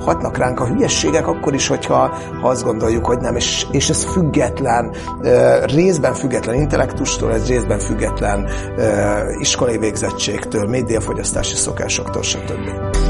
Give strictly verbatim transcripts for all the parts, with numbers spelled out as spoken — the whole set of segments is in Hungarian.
hatnak ránk a hülyességek, akkor is, hogyha ha azt gondoljuk, hogy nem, és, és ez független, részben független intellektustól, ez részben független iskolai végzettségtől, médiafogyasztási szokásoktól, stb.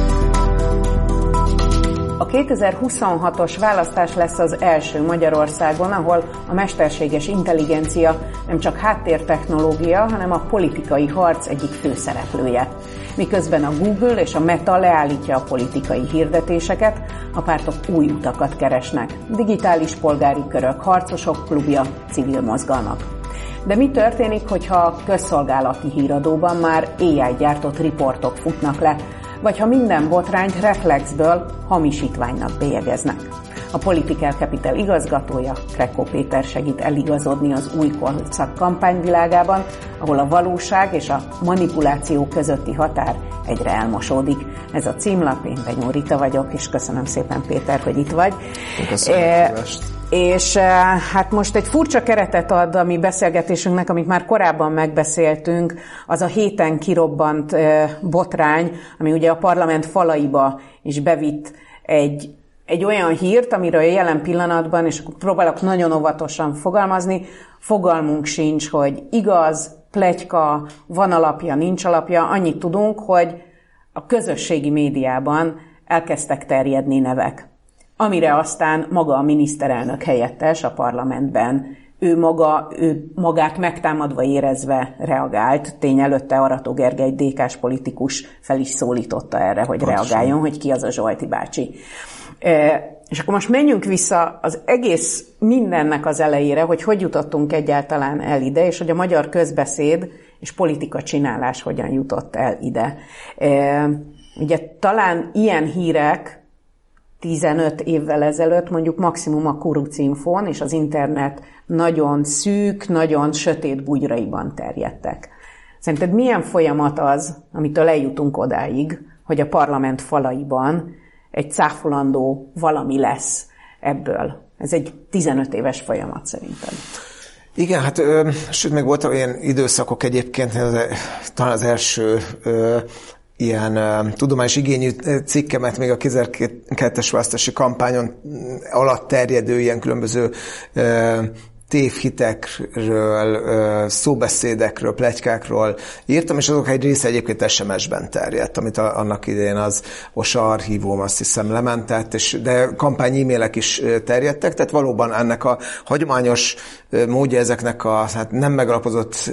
A kétezer-huszonhatos választás lesz az első Magyarországon, ahol a mesterséges intelligencia nem csak háttértechnológia, hanem a politikai harc egyik főszereplője. Miközben a Google és a Meta leállítja a politikai hirdetéseket, a pártok új utakat keresnek. Digitális polgári körök, harcosok klubja, civil mozgalmak. De mi történik, hogyha a közszolgálati híradóban már á i gyártott riportok futnak le, vagy ha minden botrányt reflexből hamisítványnak bélyegeznek? A Political Capital igazgatója, Krekó Péter segít eligazodni az új korszak kampányvilágában, ahol a valóság és a manipuláció közötti határ egyre elmosódik. Ez a címlap, én Benyó Rita vagyok, és köszönöm szépen, Péter, hogy itt vagy. Köszönöm e- És hát most egy furcsa keretet ad a mi beszélgetésünknek, amit már korábban megbeszéltünk, az a héten kirobbant botrány, ami ugye a parlament falaiba is bevitt egy, egy olyan hírt, amiről jelen pillanatban, és próbálok nagyon óvatosan fogalmazni, fogalmunk sincs, hogy igaz, pletyka, van alapja, nincs alapja, annyit tudunk, hogy a közösségi médiában elkezdtek terjedni nevek, amire aztán maga a miniszterelnök helyettes a parlamentben, ő maga, ő magát megtámadva érezve reagált. Tény előtte Arató Gergely dé ká-s politikus fel is szólította erre, hogy Pontosan. reagáljon, hogy ki az a Zsolti bácsi. E, és akkor most menjünk vissza az egész mindennek az elejére, hogy hogy jutottunk egyáltalán el ide, és hogy a magyar közbeszéd és politika csinálás hogyan jutott el ide. E, ugye talán ilyen hírek tizenöt évvel ezelőtt mondjuk maximum a kurucinfón és az internet nagyon szűk, nagyon sötét bugyraiban terjedtek. Szerinted milyen folyamat az, amitől eljutunk odáig, hogy a parlament falaiban egy cáfolandó valami lesz ebből? Ez egy tizenöt éves folyamat szerintem. Igen, hát ö, sőt, még voltak olyan időszakok egyébként, az, talán az első ö, ilyen uh, tudományos igényű cikkemet még a kétezer-kettes választási kampányon alatt terjedő ilyen különböző uh, tévhitekről, uh, szóbeszédekről, pletykákról írtam, és azok egy része egyébként es em es-ben terjedt, amit a, annak idején az o es á archívum, azt hiszem, lementett, és, de kampány e-mailek is terjedtek, tehát valóban ennek a hagyományos módja ezeknek a hát nem megalapozott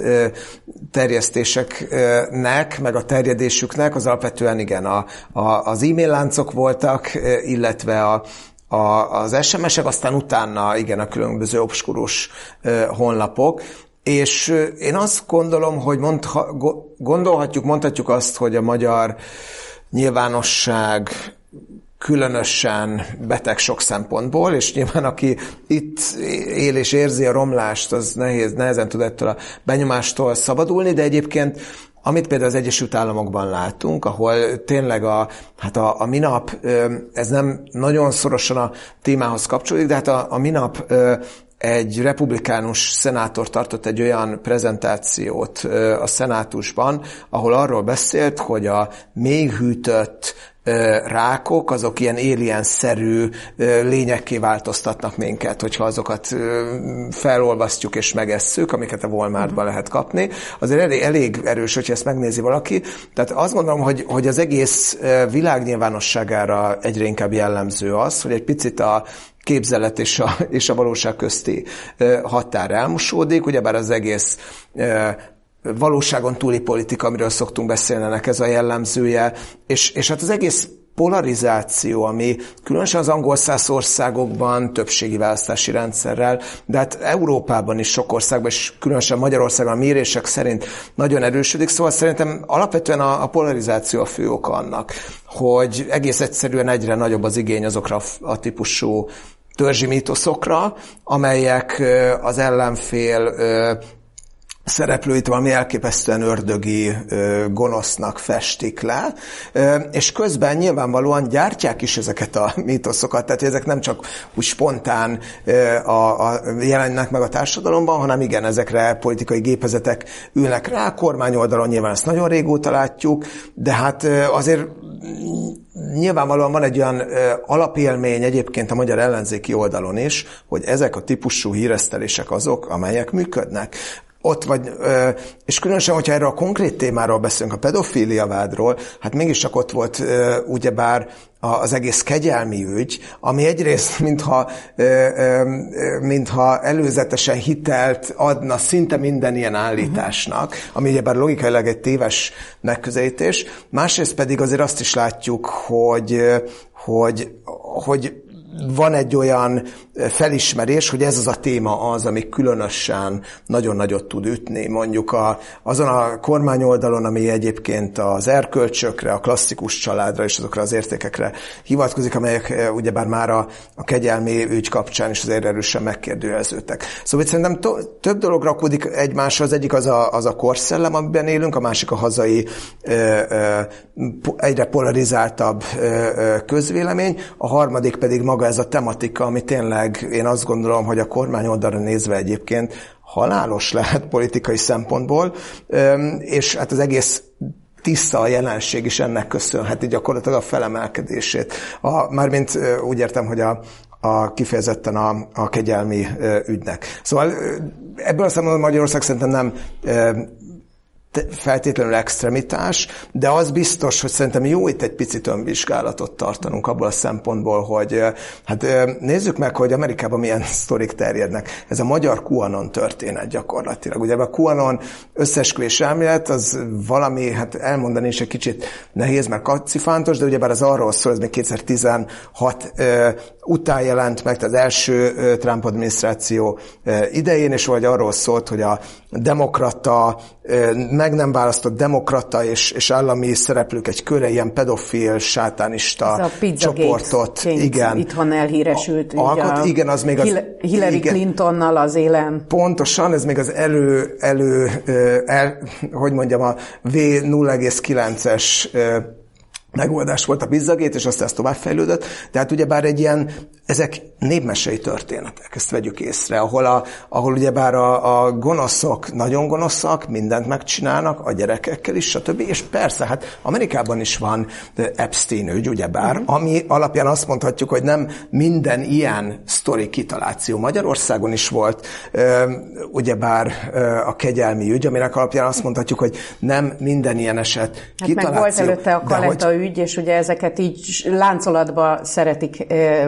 terjesztéseknek, meg a terjedésüknek, az alapvetően igen, a, a, az e-mail láncok voltak, illetve a A, az es em es-ek, aztán utána igen a különböző obskurus uh, honlapok, és uh, én azt gondolom, hogy mondha, gondolhatjuk, mondhatjuk azt, hogy a magyar nyilvánosság különösen beteg sok szempontból, és nyilván aki itt él és érzi a romlást, az nehéz, nehezen tud ettől a benyomástól szabadulni, de egyébként amit például az Egyesült Államokban látunk, ahol tényleg a, hát a, a minap, ez nem nagyon szorosan a témához kapcsolódik, de hát a, a minap egy republikánus szenátor tartott egy olyan prezentációt a szenátusban, ahol arról beszélt, hogy a mélyhűtött rákok, azok ilyen alien-szerű lényekké változtatnak minket, hogyha azokat felolvasztjuk és megesszük, amiket a Walmartban lehet kapni. Azért elég, elég erős, hogyha ezt megnézi valaki. Tehát azt gondolom, hogy, hogy az egész világ nyilvánosságára egyre inkább jellemző az, hogy egy picit a képzelet és a, és a valóság közti határ elmosódik, ugyebár az egész valóságon túli politika, amiről szoktunk beszélni, ennek ez a jellemzője, és, és hát az egész polarizáció, ami különösen az angol száz országokban többségi választási rendszerrel, de hát Európában is sok országban, és különösen Magyarországon a mérések szerint nagyon erősödik, szóval szerintem alapvetően a, a polarizáció a fő oka annak, hogy egész egyszerűen egyre nagyobb az igény azokra a, a típusú törzsi mítoszokra, amelyek az ellenfél szereplőit valami elképesztően ördögi, gonosznak festik le, és közben nyilvánvalóan gyártják is ezeket a mítoszokat, tehát ezek nem csak úgy spontán a, a, jelennek meg a társadalomban, hanem igen, ezekre politikai gépezetek ülnek rá, a kormányoldalon nyilván ezt nagyon régóta látjuk, de hát azért nyilvánvalóan van egy olyan alapélmény egyébként a magyar ellenzéki oldalon is, hogy ezek a típusú híresztelések azok, amelyek működnek. Ott vagy, és különösen, hogyha erről a konkrét témáról beszélünk, a pedofília vádról, hát mégiscsak ott volt ugyebár az egész kegyelmi ügy, ami egyrészt mintha, mintha előzetesen hitelt adna szinte minden ilyen állításnak, ami ugyebár logikailag egy téves megközelítés, másrészt pedig azért azt is látjuk, hogy, hogy, hogy van egy olyan felismerés, hogy ez az a téma az, ami különösen nagyon nagyot tud ütni. Mondjuk a, azon a kormányoldalon, ami egyébként az erkölcsökre, a klasszikus családra és azokra az értékekre hivatkozik, amelyek ugyebár már a, a kegyelmi ügy kapcsán is azért erősen megkérdőjeleződtek. Szóval szerintem to, több dolog rakódik egymásra, az egyik az a, az a korszellem, amiben élünk, a másik a hazai ö, ö, egyre polarizáltabb ö, ö, közvélemény, a harmadik pedig maga ez a tematika, ami tényleg én azt gondolom, hogy a kormány oldalra nézve egyébként halálos lehet politikai szempontból, és hát az egész tiszta a jelenség is ennek köszönheti gyakorlatilag a felemelkedését. A, mármint úgy értem, hogy a, a kifejezetten a, a kegyelmi ügynek. Szóval ebből a szempontból Magyarország szerintem nem feltétlenül extremitás, de az biztos, hogy szerintem jó itt egy picit önvizsgálatot tartanunk abból a szempontból, hogy hát nézzük meg, hogy Amerikában milyen sztorik terjednek. Ez a magyar QAnon történet gyakorlatilag. Ugye a QAnon összeesküvés elmélet, az valami, hát elmondani is egy kicsit nehéz, mert kacifántos, de ugyebár az arról szól, ez még kétezer-tizenhat után jelent meg, tehát az első Trump adminisztráció idején, és vagy arról szólt, hogy a demokrata, meg nem választott demokrata és, és állami szereplők egy köre, ilyen pedofil, sátánista csoportot. Igen. Itthon elhíresült. Alkot, a igen, az még az... Hillary igen, Clintonnal az élen. Pontosan, ez még az elő, elő el, hogy mondjam, a V nulla egész kilences megoldás volt a Pizzagate, és aztán ez továbbfejlődött. Tehát ugyebár egy ilyen, ezek népmesei történetek, ezt vegyük észre, ahol, a, ahol ugyebár a, a gonoszok nagyon gonoszak, mindent megcsinálnak, a gyerekekkel is, stb. És persze, hát Amerikában is van Epstein ügy, ugyebár, uh-huh. ami alapján azt mondhatjuk, hogy nem minden ilyen sztori kitaláció. Magyarországon is volt ugyebár a kegyelmi ügy, aminek alapján azt mondhatjuk, hogy nem minden ilyen eset hát kitaláció. Meg volt előtte a Kaleta ügy, és ugye ezeket így láncolatba szeretik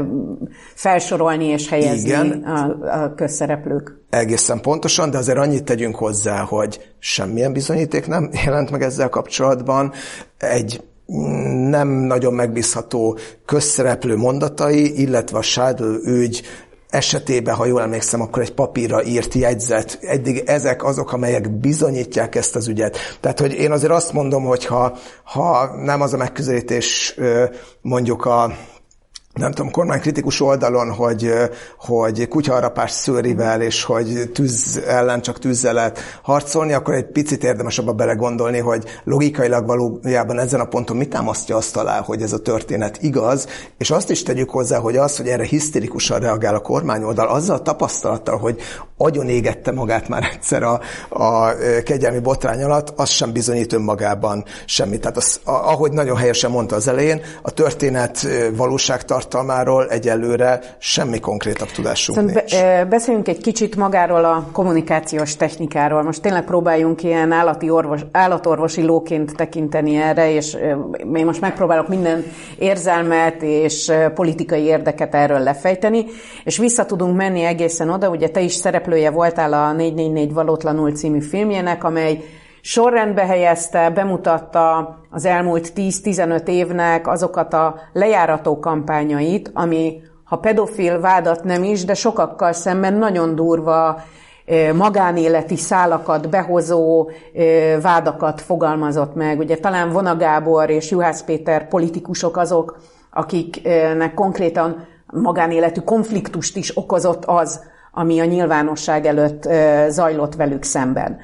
felsorolni és helyezni a, a közszereplők. Egészen pontosan, de azért annyit tegyünk hozzá, hogy semmilyen bizonyíték nem jelent meg ezzel kapcsolatban. Egy nem nagyon megbízható közszereplő mondatai, illetve a Schadl ügy esetében, ha jól emlékszem, akkor egy papírra írt jegyzet. Eddig ezek azok, amelyek bizonyítják ezt az ügyet. Tehát, hogy én azért azt mondom, hogy ha, ha nem az a megközelítés mondjuk a nem tudom, kormánykritikus oldalon, hogy, hogy kutyaharapás szőrivel, és hogy tűz ellen csak tűzzel lehet harcolni, akkor egy picit érdemes abba belegondolni, hogy logikailag valójában ezen a ponton mit támasztja azt alá, hogy ez a történet igaz, és azt is tegyük hozzá, hogy az, hogy erre hisztérikusan reagál a kormányoldal, azzal a tapasztalattal, hogy agyon égette magát már egyszer a, a kegyelmi botrány alatt, az sem bizonyít önmagában semmit. Tehát az, ahogy nagyon helyesen mondta az elején, a történet valóságtartalmáról egyelőre semmi konkrétabb tudásunk szóval nincs. Be, beszéljünk egy kicsit magáról a kommunikációs technikáról. Most tényleg próbáljunk ilyen állati orvos, állatorvosi lóként tekinteni erre, és én most megpróbálok minden érzelmet és politikai érdeket erről lefejteni, és vissza tudunk menni egészen oda, ugye te is szereplője voltál a négy négy négy Valótlanul című filmjének, amely sorrendbe helyezte, bemutatta az elmúlt tíz-tizenöt évnek azokat a lejárató kampányait, ami, ha pedofil vádat nem is, de sokakkal szemben nagyon durva magánéleti szálakat behozó vádakat fogalmazott meg. Ugye talán Vona Gábor és Juhász Péter politikusok azok, akiknek konkrétan magánéletű konfliktust is okozott az, ami a nyilvánosság előtt zajlott velük szemben.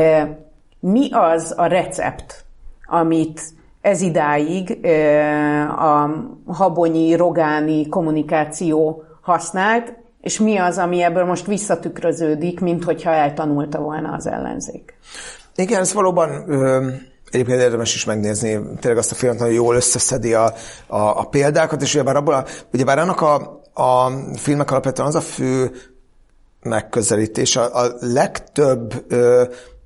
Mi az a recept, amit ez idáig a habonyi, rogáni kommunikáció használt, és mi az, ami ebből most visszatükröződik, mint hogyha eltanulta volna az ellenzék? Igen, ez valóban ö, egyébként érdemes is megnézni, tényleg azt a filmet nagyon jól összeszedi a, a, a példákat, és ugyebár, abból a, ugyebár annak a, a filmek alapvetően az a fő megközelítés, a, a legtöbb ö,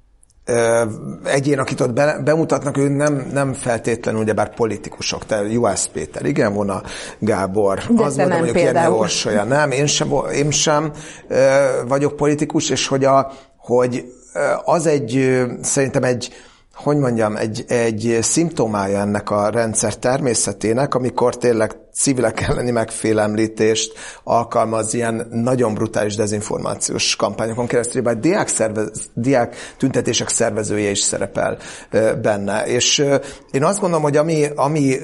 egyén, akit ott be, bemutatnak, ő nem, nem feltétlenül ugyebár politikusok, tehát Juhász Péter, igen, Vona Gábor, de az volt, mondjuk ilyen Orsolya, nem, én sem, én sem vagyok politikus, és hogy, a, hogy az egy, szerintem egy, hogy mondjam, egy, egy szimptomája ennek a rendszer természetének, amikor tényleg civilek elleni megfélemlítést alkalmaz ilyen nagyon brutális dezinformációs kampányokon keresztül, bár diák, szervez, diák tüntetések szervezője is szerepel benne. És én azt gondolom, hogy ami, ami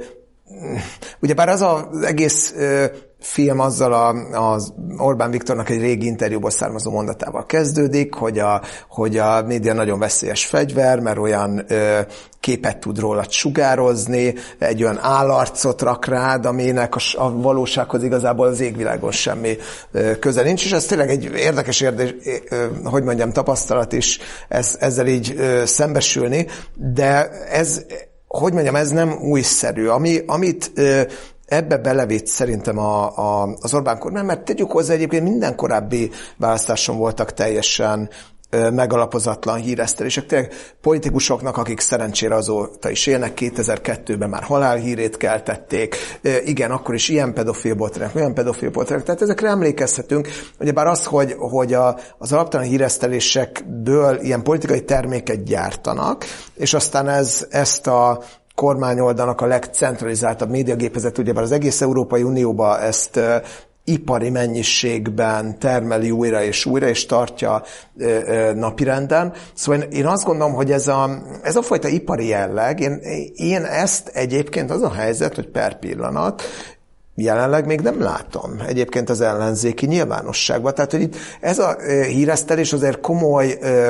ugyebár az az egész film azzal az Orbán Viktornak egy régi interjúból származó mondatával kezdődik, hogy a, hogy a média nagyon veszélyes fegyver, mert olyan ö, képet tud róla sugározni, egy olyan állarcot rak rád, aminek a, a valósághoz igazából az égvilágon semmi ö, köze nincs, és ez tényleg egy érdekes, érdekes ö, hogy mondjam, tapasztalat is ez, ezzel így ö, szembesülni, de ez, hogy mondjam, ez nem újszerű. Ami, amit ö, ebbe belevitt szerintem a, a, az Orbán kormány, mert tegyük hozzá, egyébként minden korábbi választáson voltak teljesen ö, megalapozatlan híresztelések. Tényleg politikusoknak, akik szerencsére azóta is élnek, kétezer-kettőben már halálhírét keltették. Ö, igen, akkor is ilyen pedofil botrány, olyan pedofil botrány. Tehát ezekre emlékezhetünk. Ugyebár az, hogy, hogy a, az alaptalan híresztelésekből ilyen politikai terméket gyártanak, és aztán ez, ezt a kormányoldalnak a legcentralizáltabb médiagépezet, ugyebár az egész Európai Unióban ezt uh, ipari mennyiségben termeli újra és újra, és tartja uh, uh, napirenden. Szóval én, én azt gondolom, hogy ez a, ez a fajta ipari jelleg, én, én ezt egyébként az a helyzet, hogy per pillanat, jelenleg még nem látom egyébként az ellenzéki nyilvánosságban. Tehát, hogy itt ez a uh, híresztelés azért komoly uh,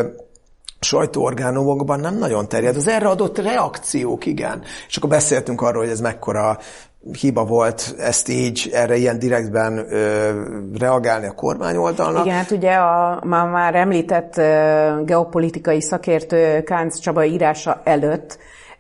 sajtóorgánumokban nem nagyon terjed. Az erre adott reakciók, igen. És akkor beszéltünk arról, hogy ez mekkora hiba volt ezt így, erre ilyen direktben ö, reagálni a kormányoldalnak. Igen, hát ugye a már, már említett ö, geopolitikai szakértő Kánc Csaba írása előtt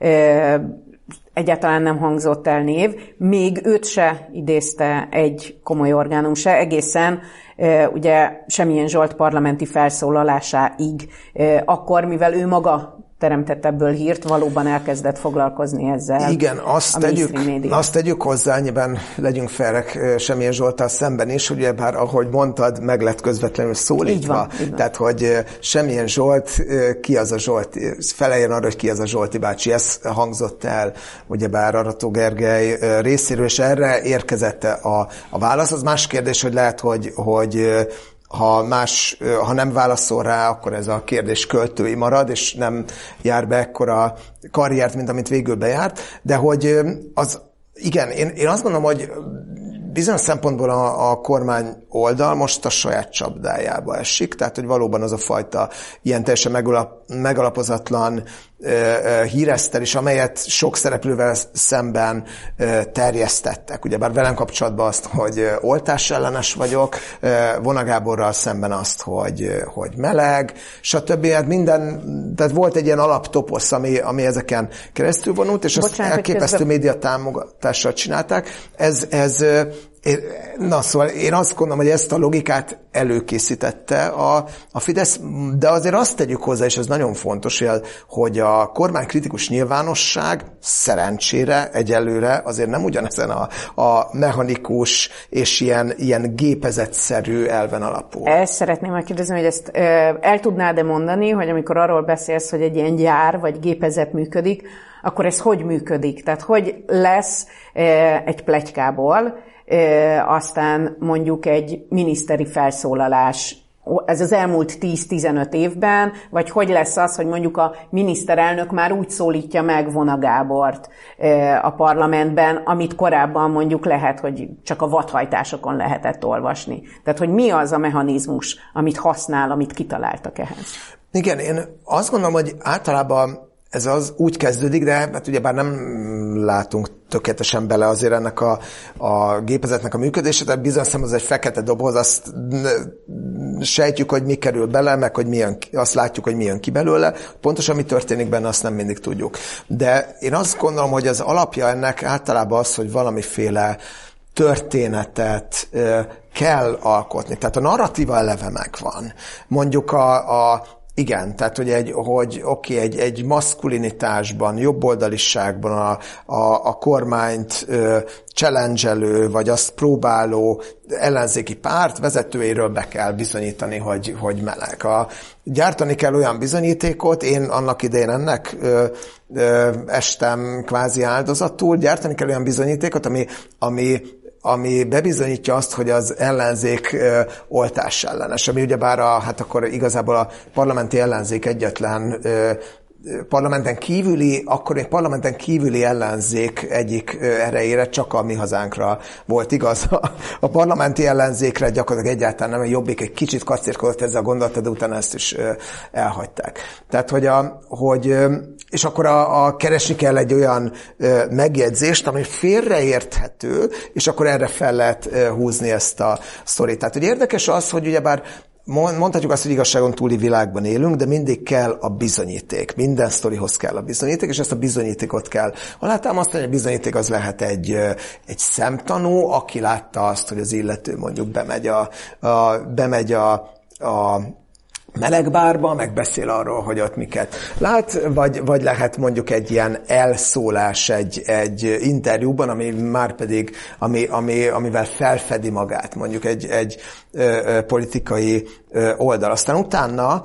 ö, egyáltalán nem hangzott el név, még őt se idézte egy komoly orgánum se, egészen ugye Semmilyen Zsolt parlamenti felszólalásáig. Akkor, mivel ő maga teremtett ebből hírt, valóban elkezdett foglalkozni ezzel. Igen, azt tegyük, azt tegyük hozzá, nyilván legyünk felek Semmilyen Zsolttal szemben is, ugye bár ahogy mondtad, meg lett közvetlenül szólítva. Így van, így van. Tehát, hogy Semmilyen Zsolt, ki az a Zsolti, feleljen arra, hogy ki az a Zsolti bácsi. Ez hangzott el, ugyebár Arató Gergely részéről, és erre érkezett a, a válasz. Az más kérdés, hogy lehet, hogy, hogy ha más, ha nem válaszol rá, akkor ez a kérdés költői marad, és nem jár be ekkora karriert, mint amit végül bejárt. De hogy az, igen, én, én azt gondolom, hogy bizonyos szempontból a, a kormány oldal most a saját csapdájába esik, tehát hogy valóban az a fajta ilyen teljesen megalap, megalapozatlan uh, uh, híresztelés, amelyet sok szereplővel szemben uh, terjesztettek. Ugyebár velem kapcsolatban azt, hogy uh, oltás ellenes vagyok, uh, Vona Gáborral szemben azt, hogy, uh, hogy meleg, stb. Hát minden, tehát volt egy ilyen alaptoposz, ami, ami ezeken keresztül vonult, és Bocsánat, azt elképesztő közben média támogatással csinálták. Ez, ez uh, Na, szóval én azt gondolom, hogy ezt a logikát előkészítette a, a Fidesz, de azért azt tegyük hozzá, és ez nagyon fontos, hogy a kormánykritikus nyilvánosság szerencsére egyelőre azért nem ugyanezen a, a mechanikus és ilyen, ilyen gépezetszerű elven alapul. Ezt szeretném megkérdezni, hogy ezt el tudnád-e mondani, hogy amikor arról beszélsz, hogy egy ilyen gyár vagy gépezet működik, akkor ez hogy működik? Tehát hogy lesz egy pletykából, aztán mondjuk egy miniszteri felszólalás ez az elmúlt tíz-tizenöt évben, vagy hogy lesz az, hogy mondjuk a miniszterelnök már úgy szólítja meg Vona Gábort a parlamentben, amit korábban mondjuk lehet, hogy csak a vadhajtásokon lehetett olvasni. Tehát, hogy mi az a mechanizmus, amit használ, amit kitaláltak ehhez? Igen, én azt gondolom, hogy általában ez az úgy kezdődik, de hát ugyebár nem látunk tökéletesen bele azért ennek a, a gépezetnek a működése, tehát bizonyos szemben az egy fekete doboz, azt sejtjük, hogy mi kerül bele, meg hogy milyen, azt látjuk, hogy mi jön ki belőle. Pontosan mi történik benne, azt nem mindig tudjuk. De én azt gondolom, hogy az alapja ennek általában az, hogy valamiféle történetet kell alkotni. Tehát a narratíva eleve megvan. Mondjuk a, a igen, tehát hogy, egy, hogy oké, egy, egy maszkulinitásban, jobboldaliságban a, a, a kormányt ö, challenge-elő, vagy azt próbáló ellenzéki párt vezetőiről be kell bizonyítani, hogy, hogy meleg. A, gyártani kell olyan bizonyítékot, én annak idején ennek ö, ö, estem kvázi áldozatul, gyártani kell olyan bizonyítékot, ami, ami ami bebizonyítja azt, hogy az ellenzék ö, oltás ellenes, ami ugyebár a, hát akkor igazából a parlamenti ellenzék egyetlen ö, parlamenten kívüli, akkor egy parlamenten kívüli ellenzék egyik erejére csak a Mi Hazánkra volt igaz. A parlamenti ellenzékre gyakorlatilag egyáltalán nem, a Jobbik egy kicsit kacérkodott ezzel a gondolata, de utána ezt is elhagyták. Tehát, hogy, a, hogy és akkor a, a keresni kell egy olyan megjegyzést, ami félreérthető, és akkor erre fel lehet húzni ezt a sztorit. Tehát, hogy érdekes az, hogy ugyebár mondhatjuk azt, hogy igazságon túli világban élünk, de mindig kell a bizonyíték. Minden sztorihoz kell a bizonyíték, és ezt a bizonyítékot kell alátámasztani. Egy bizonyíték az lehet egy, egy szemtanú, aki látta azt, hogy az illető mondjuk bemegy a, a, bemegy a, a melegbárba, meg beszél arról, hogy ott miket lát, vagy, vagy lehet mondjuk egy ilyen elszólás egy, egy interjúban, ami már pedig, ami, ami, amivel felfedi magát mondjuk egy, egy ö, ö, politikai ö, oldal. Aztán utána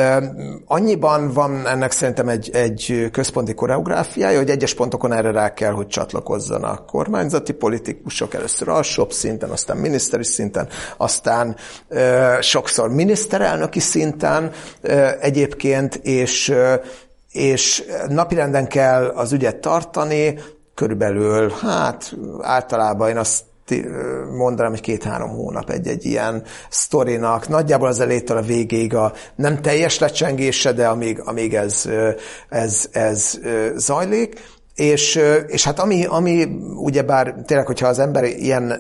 annyiban van ennek szerintem egy, egy központi koreográfiája, hogy egyes pontokon erre rá kell, hogy csatlakozzanak kormányzati politikusok, először alsóbb szinten, aztán miniszteri szinten, aztán ö, sokszor miniszterelnöki szinten ö, egyébként, és, ö, és napirenden kell az ügyet tartani, körülbelül, hát általában én azt mondanám, hogy két-három hónap egy-egy ilyen sztorinak. Nagyjából az elejétől a végéig a nem teljes lecsengése, de amíg, amíg ez, ez, ez zajlik. És, és hát ami, ami ugyebár tényleg, hogyha az ember ilyen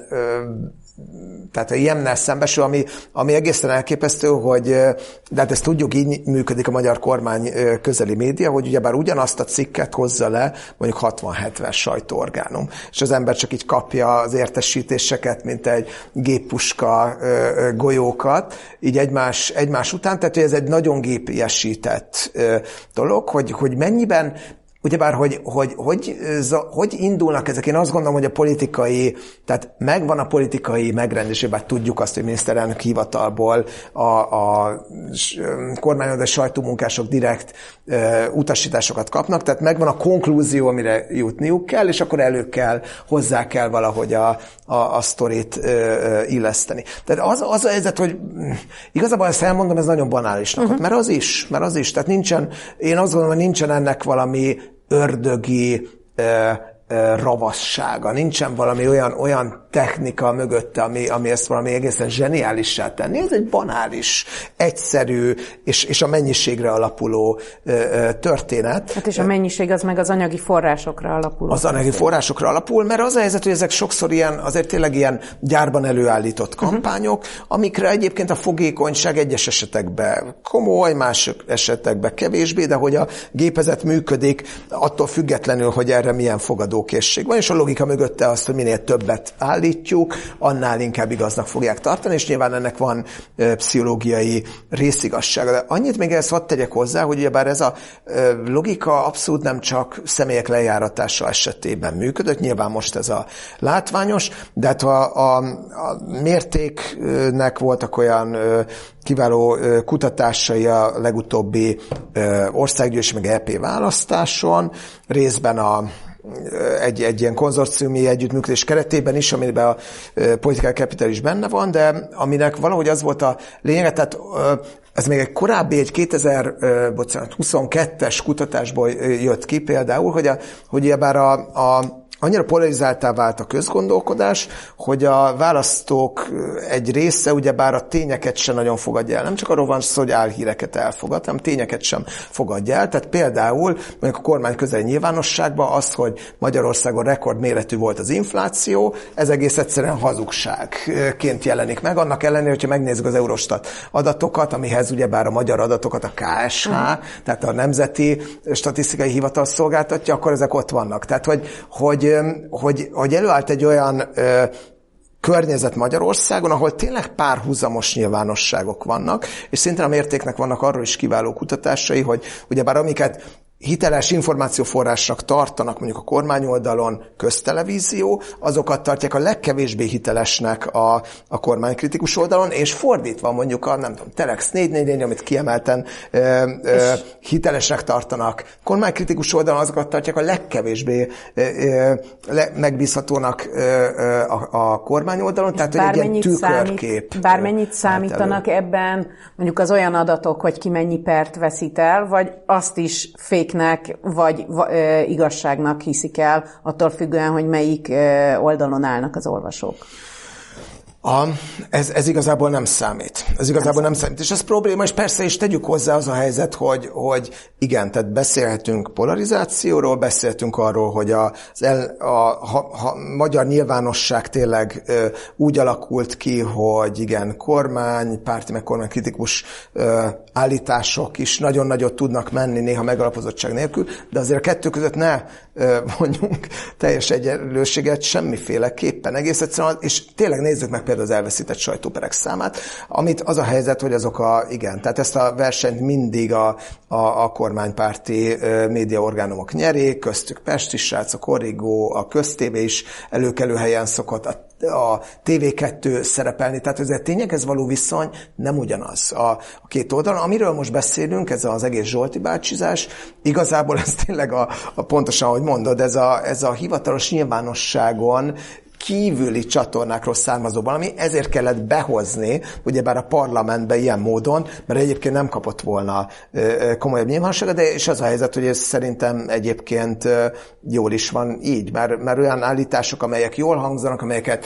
tehát ilyennel szembesül, ami, ami egészen elképesztő, hogy, de hát ezt tudjuk, így működik a magyar kormány közeli média, hogy ugyebár ugyanazt a cikket hozza le mondjuk hatvan-hetven sajtóorgánum, és az ember csak így kapja az értesítéseket, mint egy géppuska golyókat, így egymás, egymás után, tehát ez egy nagyon gépiesített dolog, hogy, hogy mennyiben ugyebár, hogy, hogy, hogy, hogy indulnak ezek? Én azt gondolom, hogy a politikai, tehát megvan a politikai megrendezés, bár tudjuk azt, hogy miniszterelnök hivatalból a, a kormányzati sajtómunkások direkt e, utasításokat kapnak, tehát megvan a konklúzió, amire jutniuk kell, és akkor elő kell, hozzá kell valahogy a, a, a sztorit e, e, illeszteni. Tehát az, az a helyzet, hogy igazából ezt elmondom, ez nagyon banálisnak, uh-huh. mert az is, mert az is, tehát nincsen, én azt gondolom, hogy nincsen ennek valami ördögi ö, ö, ravassága, nincsen valami olyan, olyan technika mögötte, ami, ami ezt valami egészen zseniálissá tenni. Ez egy banális, egyszerű és, és a mennyiségre alapuló ö, ö, történet. Hát és a mennyiség az meg az anyagi forrásokra alapul. Az anyagi forrásokra alapul, mert az a helyzet, hogy ezek sokszor ilyen, azért tényleg ilyen gyárban előállított kampányok, uh-huh. amikre egyébként a fogékonyság egyes esetekben komoly, más esetekben kevésbé, de hogy a gépezet működik, attól függetlenül, hogy erre milyen fogadókészség van, és a logika mögötte az, hogy minél többet állítjuk, annál inkább igaznak fogják tartani, és nyilván ennek van ö, pszichológiai részigazsága. De annyit még ezt hadd tegyek hozzá, hogy ugyebár ez a ö, logika abszolút nem csak személyek lejáratása esetében működött, nyilván most ez a látványos, de hát a, a, a mértéknek voltak olyan ö, kiváló ö, kutatásai a legutóbbi ö, országgyűlési meg é pé választáson, részben a egy, egy ilyen konzorciumi együttműködés keretében is, amiben a Political Capital is benne van, de aminek valahogy az volt a lényege, tehát ez még egy korábbi, egy kétezer-huszonkettes kutatásból jött ki például, hogy, a, hogy bár a, a annyira polarizáltá vált a közgondolkodás, hogy a választók egy része ugyebár a tényeket sem nagyon fogadja el. Nem csak arról van szó, hogy álhíreket elfogad, hanem tényeket sem fogadja el. Tehát például mondjuk a kormány közeli nyilvánosságban az, hogy Magyarországon rekordméretű volt az infláció, ez egész egyszerűen hazugságként jelenik meg. Annak ellenére, hogyha megnézzük az Eurostat adatokat, amihez ugyebár a magyar adatokat a ká es há, uh-huh. tehát a Nemzeti Statisztikai Hivatal szolgáltatja, akkor ezek ott vannak. Tehát, hogy, hogy Hogy, hogy előállt egy olyan ö, környezet Magyarországon, ahol tényleg párhuzamos nyilvánosságok vannak, és szintén a mértéknek vannak arról is kiváló kutatásai, hogy ugyebár amiket hiteles információforrásnak tartanak mondjuk a kormányoldalon köztelevízió, azokat tartják a legkevésbé hitelesnek a, a kormánykritikus oldalon, és fordítva mondjuk a, nem tudom, Telex négy négy négy, amit kiemelten ö, ö, hitelesnek tartanak kormánykritikus oldalon, azokat tartják a legkevésbé ö, ö, le, megbízhatónak ö, ö, a, a kormányoldalon, tehát hogy egy ilyen tükörkép. Számít, bármennyit számítanak elő. Ebben mondjuk az olyan adatok, hogy ki mennyi pert veszít el, vagy azt is fék vagy e, igazságnak hiszik el, attól függően, hogy melyik e, oldalon állnak az olvasók. A, ez, ez igazából nem számít. Ez igazából nem számít. És ez probléma, és persze is tegyük hozzá az a helyzet, hogy, hogy igen, tehát beszélhetünk polarizációról, beszélhetünk arról, hogy a, az el, a, a, a magyar nyilvánosság tényleg ö, úgy alakult ki, hogy igen, kormány, párti meg kormánykritikus ö, állítások is nagyon nagyot tudnak menni, néha megalapozottság nélkül, de azért a kettő között ne ö, mondjunk teljes egyenlőséget semmiféleképpen. Egész egyszerűen, és tényleg nézzük meg például az elveszített sajtóperek számát, amit az a helyzet, hogy azok a, igen, tehát ezt a versenyt mindig a, a, a kormánypárti uh, médiaorgánumok nyerik, köztük Pesti srác, a Korrigó, a Köztévé is előkelő helyen szokott, a a té vé kettő szerepelni, tehát ez a tényekhez való viszony nem ugyanaz a, a két oldalon. Amiről most beszélünk, ez az egész Zsolti bácsizás, igazából ez tényleg a, a pontosan, ahogy mondod, ez a, ez a hivatalos nyilvánosságon kívüli csatornákról származó valami, ezért kellett behozni, ugyebár a parlamentbe ilyen módon, mert egyébként nem kapott volna komolyabb nyilvánosságot, de és az a helyzet, hogy ez szerintem egyébként jól is van így, mert, mert olyan állítások, amelyek jól hangzanak, amelyeket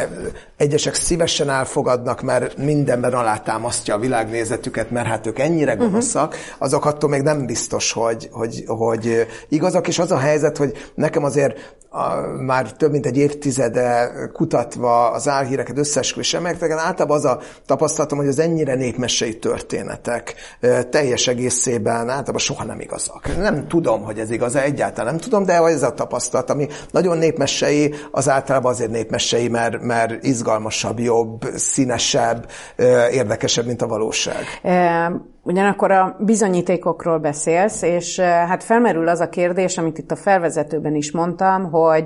egyesek szívesen elfogadnak, mert mindenben alátámasztja a világnézetüket, mert hát ők ennyire gonoszak, azok attól még nem biztos, hogy, hogy, hogy igazak, és az a helyzet, hogy nekem azért a, már több mint egy évtizede kutatva az álhíreket, összeesküvés elméleteket, általában az a tapasztalatom, hogy az ennyire népmesei történetek teljes egészében általában soha nem igazak. Nem tudom, hogy ez igaz, egyáltalán nem tudom, de ez a tapasztalat, ami nagyon népmesei, az általában azért népmesei, mert, mert izgalmasabb, jobb, színesebb, érdekesebb, mint a valóság. Ugyanakkor a bizonyítékokról beszélsz, és hát felmerül az a kérdés, amit itt a felvezetőben is mondtam, hogy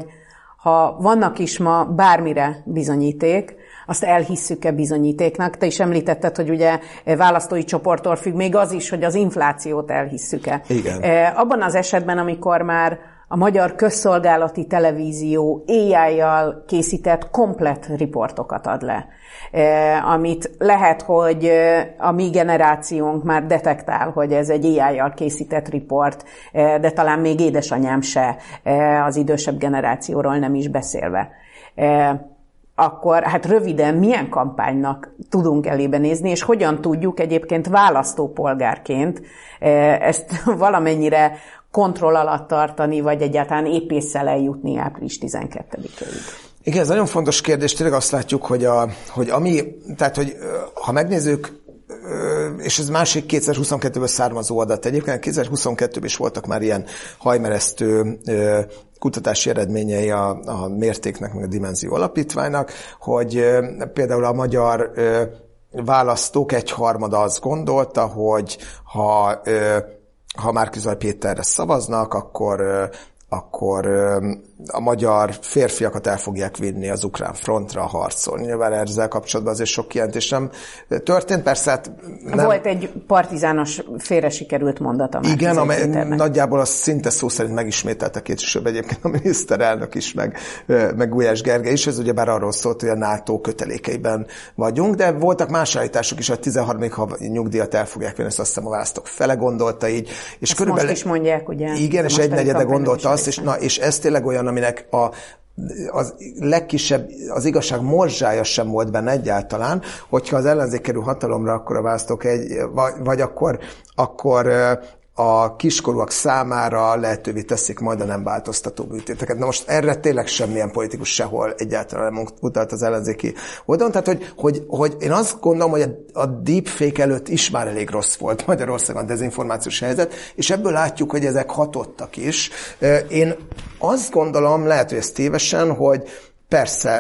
ha vannak is ma bármire bizonyíték, azt elhisszük-e bizonyítéknak? Te is említetted, hogy ugye választói csoporttól függ még az is, hogy az inflációt elhisszük-e. Igen. Abban az esetben, amikor már a magyar közszolgálati televízió á í-jal készített komplett riportokat ad le, amit lehet, hogy a mi generációnk már detektál, hogy ez egy á í-jal készített riport, de talán még édesanyám se, az idősebb generációról nem is beszélve. Akkor hát röviden milyen kampánynak tudunk elébe nézni, és hogyan tudjuk egyébként választópolgárként ezt valamennyire kontroll alatt tartani, vagy egyáltalán épésszel eljutni április tizenkettedikéig. Igen, ez nagyon fontos kérdés. Tényleg azt látjuk, hogy, a, hogy ami, tehát, hogy ha megnézzük, és ez másik kétezer-huszonkettőből származó adat. Egyébként kétezer-huszonkettőben is voltak már ilyen hajmeresztő kutatási eredményei a, a mértéknek, meg a Dimenzió Alapítványnak, hogy például a magyar választók egyharmada azt gondolta, hogy ha, ha Márki-Zay Péterre szavaznak, akkor akkor a magyar férfiakat el fogják vinni az ukrán frontra harcolni. Nyilván ezzel kapcsolatban azért sok kijelentés nem történt. Persze, hát nem... Volt egy partizános, félre sikerült mondata. Igen, amely nagyjából azt szinte szó szerint megismételte később egyébként a miniszterelnök is, meg, meg Gulyás Gergely is. Ez ugyebár arról szólt, hogy a NATO kötelékeiben vagyunk, de voltak más állítások is, hogy a tizenharmadik havi nyugdíjat el fogják venni, ezt azt hiszem a választók fele gondolta így. És ezt körülbelül... most is mondják, ugye? Igen, és egy negyede gondolta azt, és, na, és ez tényleg olyan, aminek a az legkisebb, az igazság morzsája sem volt benne egyáltalán, hogyha az ellenzék kerül hatalomra, akkor a választók egy, vagy, vagy akkor, akkor a kiskorúak számára lehetővé teszik majd a nem változtató műtéteket. Na most erre tényleg semmilyen politikus sehol egyáltalán nem utalt az ellenzéki oldalon. Tehát, hogy, hogy, hogy én azt gondolom, hogy a deepfake előtt is már elég rossz volt Magyarországon a dezinformációs helyzet, és ebből látjuk, hogy ezek hatottak is. Én azt gondolom, lehet, hogy ez tévesen, hogy persze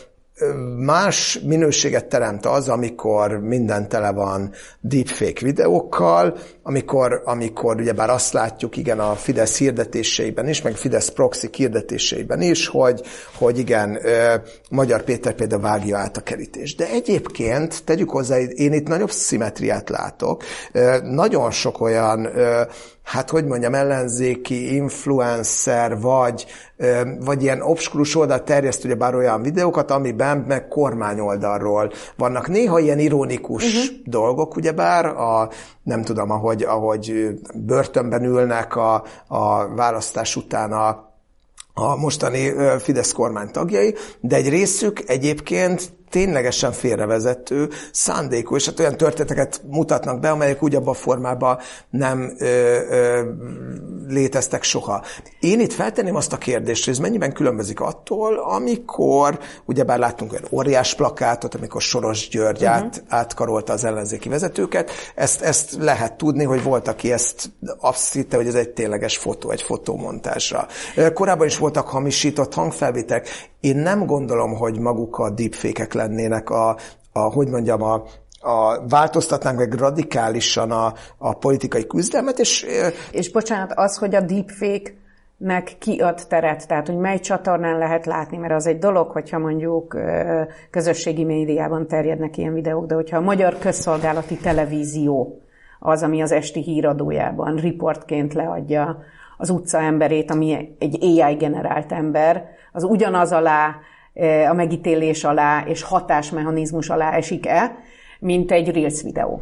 más minőséget teremt az, amikor minden tele van deepfake videókkal, amikor, amikor ugyebár azt látjuk, igen, a Fidesz hirdetéseiben is, meg Fidesz proxy hirdetéseiben is, hogy, hogy igen, Magyar Péter például vágja át a kerítést. De egyébként, tegyük hozzá, én itt nagyobb szimmetriát látok. Nagyon sok olyan, hát hogy mondjam, ellenzéki influencer, vagy, vagy ilyen obskurus oldal terjeszt ugyebár olyan videókat, amiben meg kormányoldalról vannak. Néha ilyen ironikus uh-huh. dolgok, ugyebár, a, nem tudom, ahogy, ahogy börtönben ülnek a, a választás után a, a mostani Fidesz kormány tagjai, de egy részük egyébként ténylegesen félrevezető, szándékú, és hát olyan történeteket mutatnak be, amelyek úgy abban a formában nem ö, ö, léteztek soha. Én itt feltenném azt a kérdést, hogy ez mennyiben különbözik attól, amikor, ugyebár láttunk olyan óriás plakátot, amikor Soros György uh-huh. át, átkarolta az ellenzéki vezetőket, ezt, ezt lehet tudni, hogy volt, aki ezt azt hitte, hogy ez egy tényleges fotó, egy fotómontásra. Korábban is voltak hamisított hangfelvételek. Én nem gondolom, hogy maguk a deepfake-ek lennének a, a hogy mondjam, a, a változtatnánk meg radikálisan a, a politikai küzdelmet, és... És bocsánat, az, hogy a deepfake-nek kiad teret, tehát hogy mely csatornán lehet látni, mert az egy dolog, hogyha mondjuk közösségi médiában terjednek ilyen videók, de hogyha a Magyar Közszolgálati Televízió az, ami az esti híradójában riportként leadja az utca emberét, ami egy á i generált ember, az ugyanaz alá, a megítélés alá és hatásmechanizmus alá esik-e, mint egy Reels videó?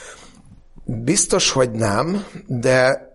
Biztos, hogy nem, de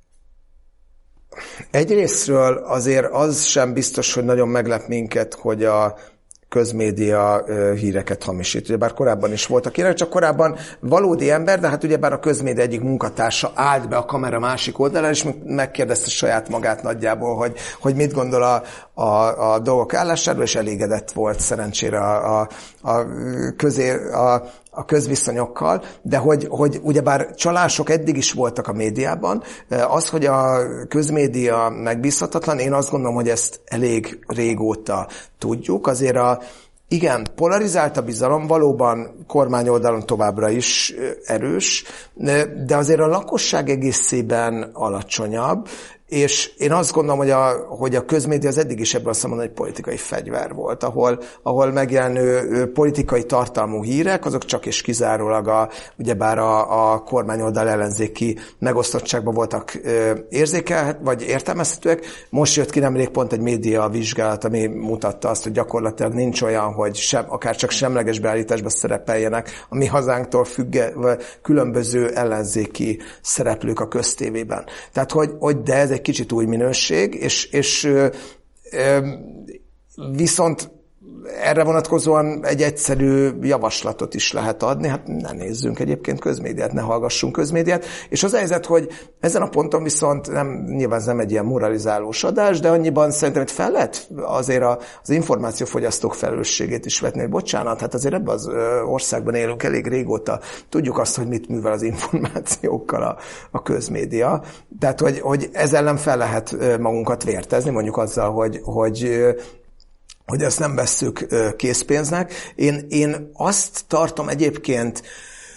egyrésztről azért az sem biztos, hogy nagyon meglep minket, hogy a közmédia híreket hamisít. Ugyebár korábban is voltak hírek, csak korábban valódi ember, de hát ugyebár a közmédia egyik munkatársa állt be a kamera másik oldalán, és megkérdezte saját magát nagyjából, hogy, hogy mit gondol a, a, a dolgok állásáról, és elégedett volt szerencsére a, a, a, közé, a, a közviszonyokkal, de hogy, hogy ugyebár csalások eddig is voltak a médiában, az, hogy a közmédia megbízhatatlan, én azt gondolom, hogy ezt elég régóta tudjuk, azért a igen, polarizált a bizalom, valóban kormányoldalon továbbra is erős, de azért a lakosság egészében alacsonyabb, és én azt gondolom, hogy a, hogy a közmédia az eddig is ebből a szemben egy politikai fegyver volt, ahol, ahol megjelenő politikai tartalmú hírek, azok csak és kizárólag a, ugyebár a, a kormányoldal ellenzéki megosztottságban voltak érzékelhetőek, vagy értelmezhetőek. Most jött ki nemrég pont egy média vizsgálat, ami mutatta azt, hogy gyakorlatilag nincs olyan, hogy sem, akár csak semleges beállításban szerepeljenek a mi hazánktól függe, különböző ellenzéki szereplők a köztévében. Tehát, hogy, hogy de ez egy kicsit új minőség, és, és ö, ö, viszont erre vonatkozóan egy egyszerű javaslatot is lehet adni, hát ne nézzünk egyébként közmédiát, ne hallgassunk közmédiát, és az a helyzet, hogy ezen a ponton viszont nem, nyilván ez nem egy ilyen moralizálós adás, de annyiban szerintem, hogy fel lehet azért az információfogyasztók felelősségét is vetni, hogy bocsánat, hát azért ebben az országban élünk elég régóta, tudjuk azt, hogy mit művel az információkkal a, a közmédia, tehát hogy, hogy ezzel ellen fel lehet magunkat vértezni, mondjuk azzal, hogy, hogy hogy ezt nem vesszük készpénznek. Én, én azt tartom egyébként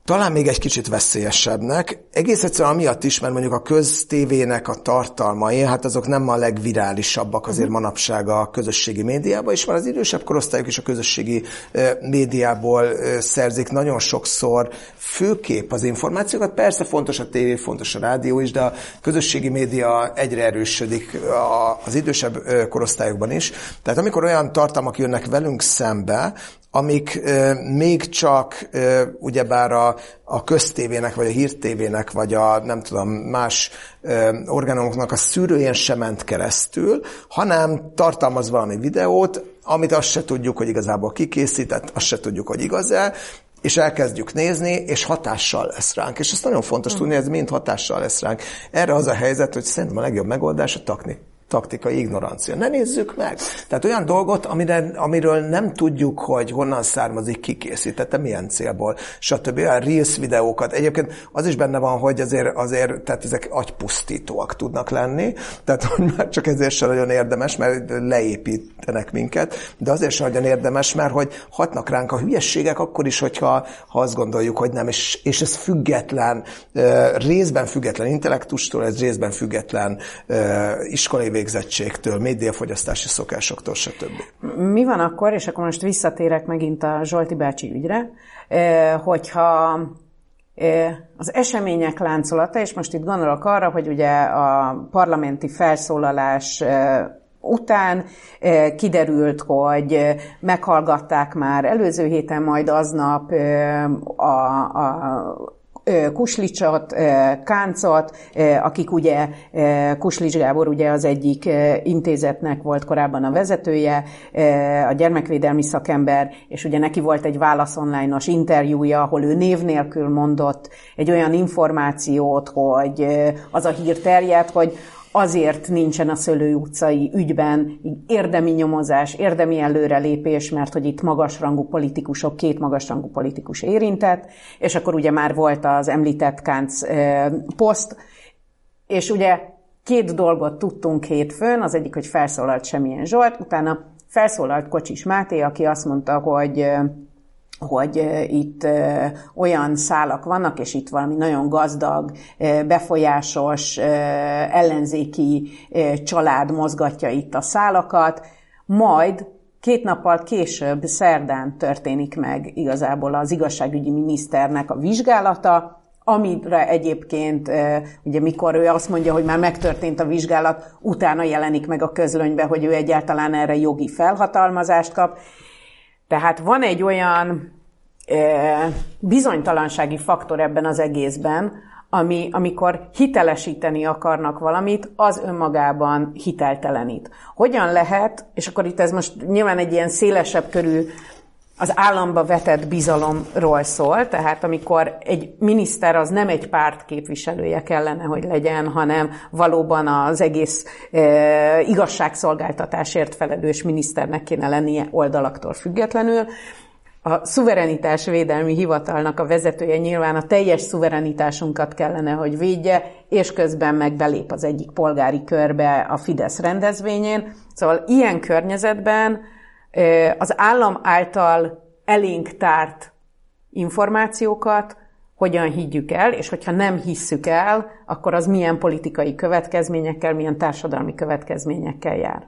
talán még egy kicsit veszélyesebbnek. Egész egyszerűen amiatt is, mert mondjuk a köztévének a tartalmai, hát azok nem a legvirálisabbak azért manapság a közösségi médiában, és már az idősebb korosztályok is a közösségi médiából szerzik nagyon sokszor főképp az információkat. Persze fontos a tévé, fontos a rádió is, de a közösségi média egyre erősödik az idősebb korosztályokban is. Tehát amikor olyan tartalmak jönnek velünk szembe, amik euh, még csak euh, ugyebár a, a köztévének, vagy a hírtévének, vagy a nem tudom, más euh, orgánumoknak a szűrőjén sem ment keresztül, hanem tartalmaz valami videót, amit azt se tudjuk, hogy igazából kikészített, azt se tudjuk, hogy igaz-e, és elkezdjük nézni, és hatással lesz ránk. És ezt nagyon fontos tudni, ez mind hatással lesz ránk. Erre az a helyzet, hogy szerintem a legjobb megoldás a takni. taktikai ignorancia. Ne nézzük meg. Tehát olyan dolgot, amire, amiről nem tudjuk, hogy honnan származik, ki készítette, milyen célból, stb. Olyan Reels videókat. Egyébként az is benne van, hogy azért, azért tehát ezek agypusztítóak tudnak lenni, tehát hogy már csak ezért sem nagyon érdemes, mert leépítenek minket, de azért sem nagyon érdemes, mert hogy hatnak ránk a hülyességek akkor is, hogyha ha azt gondoljuk, hogy nem, és, és ez független, részben független intellektustól, ez részben független iskolai végzettségtől, médiafogyasztási szokásoktól, stb. Mi van akkor, és akkor most visszatérek megint a Zsolti bácsi ügyre, hogyha az események láncolata, és most itt gondolok arra, hogy ugye a parlamenti felszólalás után kiderült, hogy meghallgatták már előző héten, majd aznap a, a Kuslicsot, Káncot, akik ugye, Kuslics Gábor ugye az egyik intézetnek volt korábban a vezetője, a gyermekvédelmi szakember, és ugye neki volt egy Válasz Online-os interjúja, ahol ő név nélkül mondott egy olyan információt, hogy az a hír terjedt, hogy azért nincsen a Szőlői utcai ügyben érdemi nyomozás, érdemi előrelépés, mert hogy itt magasrangú politikusok, két magasrangú politikus érintett, és akkor ugye már volt az említett Kánc eh, poszt, és ugye két dolgot tudtunk hétfőn, az egyik, hogy felszólalt Semmilyen Zsolt, utána felszólalt Kocsis Máté, aki azt mondta, hogy eh, hogy itt olyan szálak vannak, és itt valami nagyon gazdag, befolyásos, ellenzéki család mozgatja itt a szálakat, majd két nappal később, szerdán történik meg igazából az igazságügyi miniszternek a vizsgálata, amire egyébként, ugye mikor ő azt mondja, hogy már megtörtént a vizsgálat, utána jelenik meg a közlönybe, hogy ő egyáltalán erre jogi felhatalmazást kap. Tehát van egy olyan e, bizonytalansági faktor ebben az egészben, ami, amikor hitelesíteni akarnak valamit, az önmagában hiteltelenít. Hogyan lehet, és akkor itt ez most nyilván egy ilyen szélesebb körű az államba vetett bizalomról szól, tehát amikor egy miniszter az nem egy párt képviselője kellene, hogy legyen, hanem valóban az egész e, igazságszolgáltatásért felelős miniszternek kéne lennie oldalaktól függetlenül. A szuverenitásvédelmi hivatalnak a vezetője nyilván a teljes szuverenitásunkat kellene, hogy védje, és közben meg belép az egyik polgári körbe a Fidesz rendezvényén. Szóval ilyen környezetben az állam által elénk tárt információkat hogyan higgyük el, és hogyha nem hisszük el, akkor az milyen politikai következményekkel, milyen társadalmi következményekkel jár.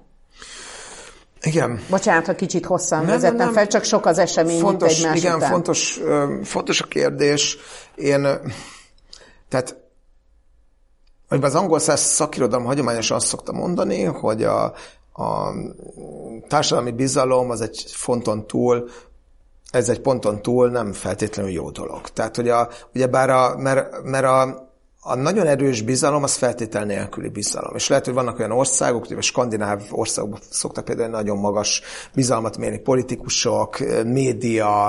Igen. Bocsánat, ha kicsit hosszan nem, vezettem nem, nem. fel, csak sok az esemény fontos, itt egymás igen, után. Fontos, fontos a kérdés. Én, tehát az angol száz szakirodalom hagyományosan azt szokta mondani, hogy a, a társadalmi bizalom az egy fonton túl, ez egy ponton túl nem feltétlenül jó dolog. Tehát, hogy a, ugye bár a, mert, mert a A nagyon erős bizalom, az feltétel nélküli bizalom. És lehet, hogy vannak olyan országok, vagy skandináv országokban szoktak például nagyon magas bizalmat mérni politikusok, média,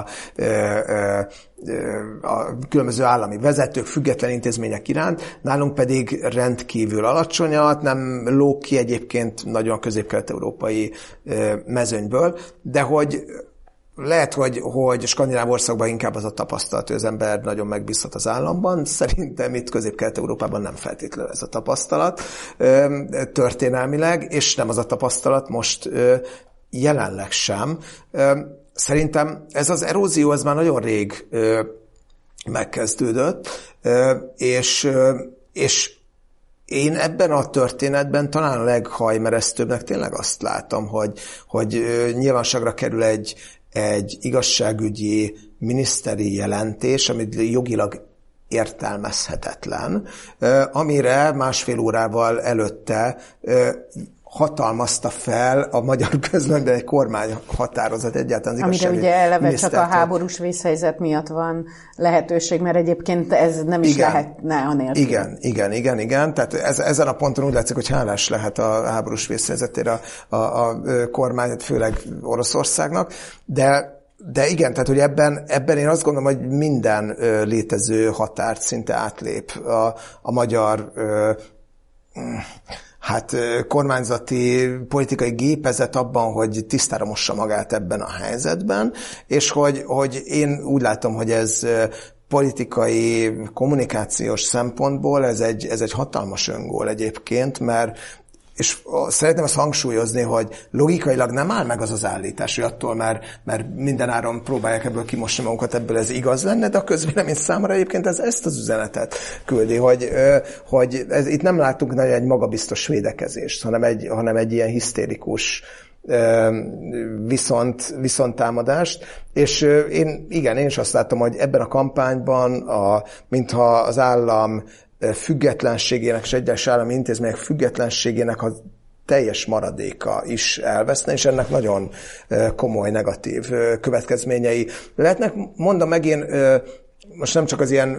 a különböző állami vezetők, független intézmények iránt, nálunk pedig rendkívül alacsonyat, nem lóg ki egyébként nagyon a közép-kelet-európai mezőnyből, de hogy lehet, hogy, hogy skandináv országban inkább az a tapasztalat, hogy az ember nagyon megbízhat az államban. Szerintem itt Közép-Kelet-Európában nem feltétlenül ez a tapasztalat történelmileg, és nem az a tapasztalat most jelenleg sem. Szerintem ez az erózió, ez már nagyon rég megkezdődött, és, és én ebben a történetben talán a leghajmeresztőbbnek tényleg azt látom, hogy, hogy nyilvánosságra kerül egy, egy igazságügyi miniszteri jelentés, amit jogilag értelmezhetetlen, amire másfél órával előtte hatalmazta fel a magyar közlöny, de egy kormányhatározat egyáltalán az amire ugye eleve csak a háborús vészhelyzet miatt van lehetőség, mert egyébként ez nem is igen, lehetne anélkül. Igen, igen, igen, igen. Tehát ez, ezen a ponton úgy látszik, hogy hálás lehet a háborús vészhelyzetére a, a, a kormány, főleg Oroszországnak, de De igen, tehát hogy ebben, ebben én azt gondolom, hogy minden ö, létező határt szinte átlép a, a magyar ö, hát ö, kormányzati politikai gépezet abban, hogy tisztára mossa magát ebben a helyzetben, és hogy, hogy én úgy látom, hogy ez ö, politikai, kommunikációs szempontból ez egy, ez egy hatalmas öngól egyébként, mert és szeretném azt hangsúlyozni, hogy logikailag nem áll meg az az állítás, hogy attól, mert, mert mindenáron próbálják ebből kimosni magunkat, ebből ez igaz lenne, de a közvélemény számára egyébként ez ezt az üzenetet küldi, hogy, hogy ez, itt nem látunk nagyon egy magabiztos védekezést, hanem egy, hanem egy ilyen hisztérikus viszont, viszontámadást, és én, igen, én is azt látom, hogy ebben a kampányban, a, mintha az állam függetlenségének és egyes állami intézmények függetlenségének a teljes maradéka is elveszne, és ennek nagyon komoly negatív következményei lehetnek. Mondom meg, én most nem csak az ilyen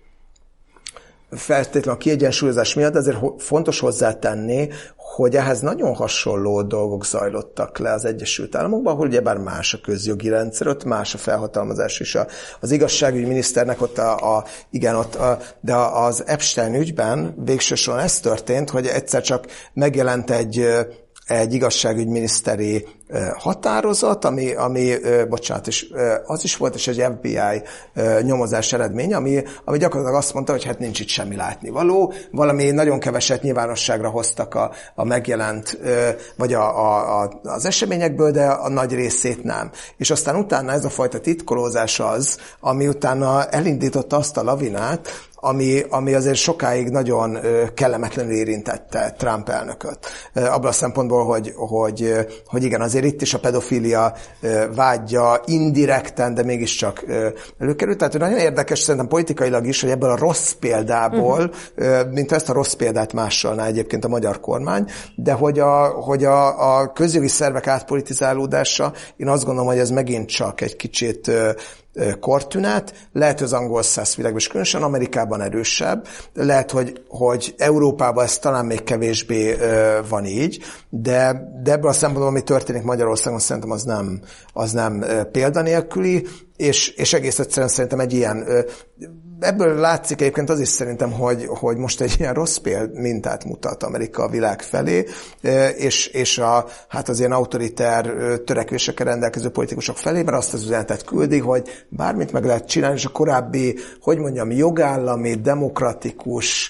feltétlenül a kiegyensúlyozás miatt, azért fontos hozzátenni, hogy ehhez nagyon hasonló dolgok zajlottak le az Egyesült Államokban, ahol ugyebár más a közjogi rendszer, ott más a felhatalmazás is. Az igazságügyminiszternek ott a, a igen, ott a, de az Epstein ügyben végső soron ez történt, hogy egyszer csak megjelent egy egy igazságügyminiszteri határozat, ami, ami bocsánat, és az is volt, és egy ef bé i nyomozás eredmény, ami, ami gyakorlatilag azt mondta, hogy hát nincs itt semmi látnivaló, valami nagyon keveset nyilvánosságra hoztak a, a megjelent, vagy a, a, a, az eseményekből, de a nagy részét nem. És aztán utána ez a fajta titkolózás az, ami utána elindította azt a lavinát, ami, ami azért sokáig nagyon kellemetlenül érintette Trump elnököt. Abban a szempontból, hogy, hogy, hogy igen, azért itt is a pedofília vágya indirekten, de mégiscsak előkerült. Tehát nagyon érdekes szerintem politikailag is, hogy ebből a rossz példából, uh-huh. mint ezt a rossz példát másolná egyébként a magyar kormány, de hogy a, hogy a, a közjogi szervek átpolitizálódása, én azt gondolom, hogy ez megint csak egy kicsit kortünet, lehet, hogy az angol száz világban, és különösen Amerikában erősebb, lehet, hogy, hogy Európában ez talán még kevésbé ö, van így, de, de ebből a szempontból, ami történik Magyarországon, szerintem az nem, az nem ö, példanélküli, és, és egész egyszerűen szerintem egy ilyen, ö, ebből látszik egyébként az is szerintem, hogy, hogy most egy ilyen rossz péld mintát mutat Amerika a világ felé, és, és a, hát az ilyen autoriter törekvésekkel rendelkező politikusok felé, mert azt az üzenetet küldi, hogy bármit meg lehet csinálni, és a korábbi, hogy mondjam, jogállami, demokratikus,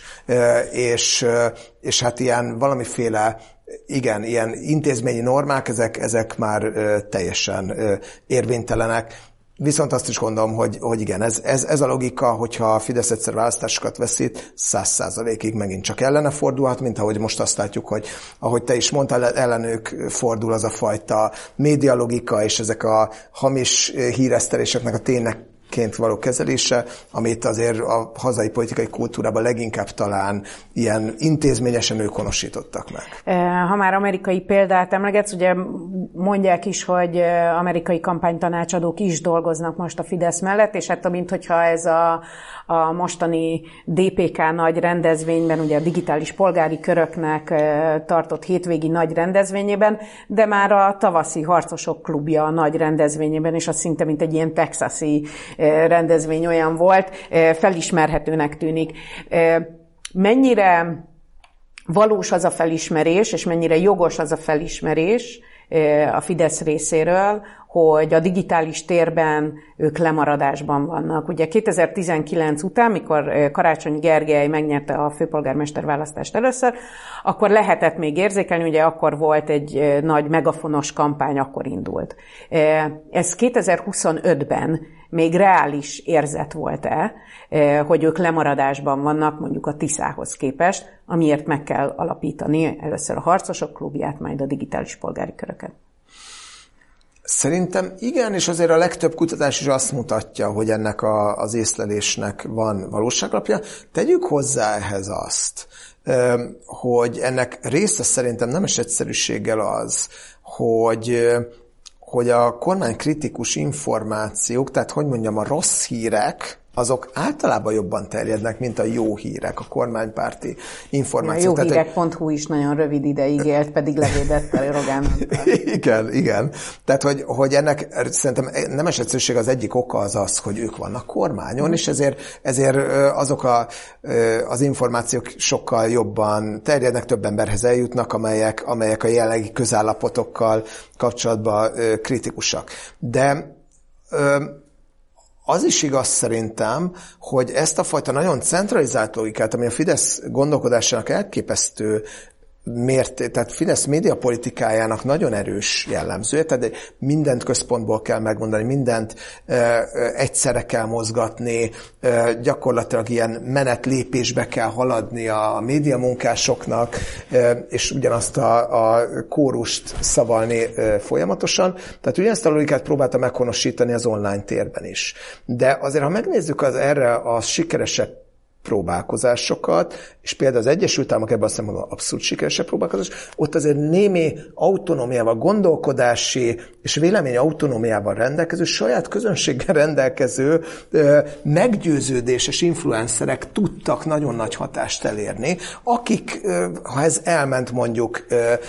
és, és hát ilyen valamiféle igen, ilyen intézményi normák, ezek, ezek már teljesen érvénytelenek. Viszont azt is gondolom, hogy, hogy igen, ez, ez, ez a logika, hogyha a Fidesz egyszer választásokat veszít, száz százalékig megint csak ellene fordulhat, mint ahogy most azt látjuk, hogy ahogy te is mondtál, ellenük fordul az a fajta médialogika, és ezek a hamis híreszteléseknek a ténynek ként való kezelése, amit azért a hazai politikai kultúrában leginkább talán ilyen intézményesen ők honosítottak meg. Ha már amerikai példát emlegetsz, ugye mondják is, hogy amerikai kampánytanácsadók is dolgoznak most a Fidesz mellett, és hát mint hogyha ez a, a mostani dé pé ká nagy rendezvényben, ugye a digitális polgári köröknek tartott hétvégi nagy rendezvényében, de már a tavaszi harcosok klubja nagy rendezvényében, és az szinte mint egy ilyen texasi rendezvény olyan volt, felismerhetőnek tűnik. Mennyire valós az a felismerés, és mennyire jogos az a felismerés a Fidesz részéről, hogy a digitális térben ők lemaradásban vannak. Ugye kétezer-tizenkilenc után, mikor Karácsony Gergely megnyerte a főpolgármester választást először, akkor lehetett még érzékelni, ugye akkor volt egy nagy megafonos kampány, akkor indult. Ez kétezer-huszonötben még reális érzet volt-e, hogy ők lemaradásban vannak mondjuk a Tiszához képest, amiért meg kell alapítani először a Harcosok Klubját, majd a digitális polgári köröket? Szerintem igen, és azért a legtöbb kutatás is azt mutatja, hogy ennek a, az észlelésnek van valóságalapja. Tegyük hozzá ehhez azt, hogy ennek része szerintem nemes egyszerűséggel az, hogy, hogy a kormánykritikus információk, tehát hogy mondjam, a rossz hírek, azok általában jobban terjednek, mint a jó hírek, a kormánypárti információk. A jóhírek pont hu is nagyon rövid ideig élt, pedig levédett a Rogán Antal. Igen, igen. Tehát, hogy, hogy ennek szerintem nemes egyszerűség az egyik oka az az, hogy ők vannak kormányon, mm. és ezért, ezért azok a, az információk sokkal jobban terjednek, több emberhez eljutnak, amelyek, amelyek a jelenlegi közállapotokkal kapcsolatban kritikusak. De az is igaz szerintem, hogy ezt a fajta nagyon centralizált logikát, ami a Fidesz gondolkodásának elképesztő mérté, tehát Fidesz médiapolitikájának nagyon erős jellemzője, tehát mindent központból kell megmondani, mindent e, egyszerre kell mozgatni, e, gyakorlatilag ilyen menetlépésbe kell haladni a médiamunkásoknak, e, és ugyanazt a, a kórust szavalni e, folyamatosan. Tehát ugyanezt a logikát próbálta meghonosítani az online térben is. De azért, ha megnézzük az erre a sikeresebb próbálkozásokat, és például az Egyesült Államok ebben azt hiszem, abszolút sikeresebb próbálkozás, ott azért némi autonómiával, gondolkodási és vélemény autonómiával rendelkező, saját közönséggel rendelkező, meggyőződéses influencerek tudtak nagyon nagy hatást elérni, akik, ha ez elment mondjuk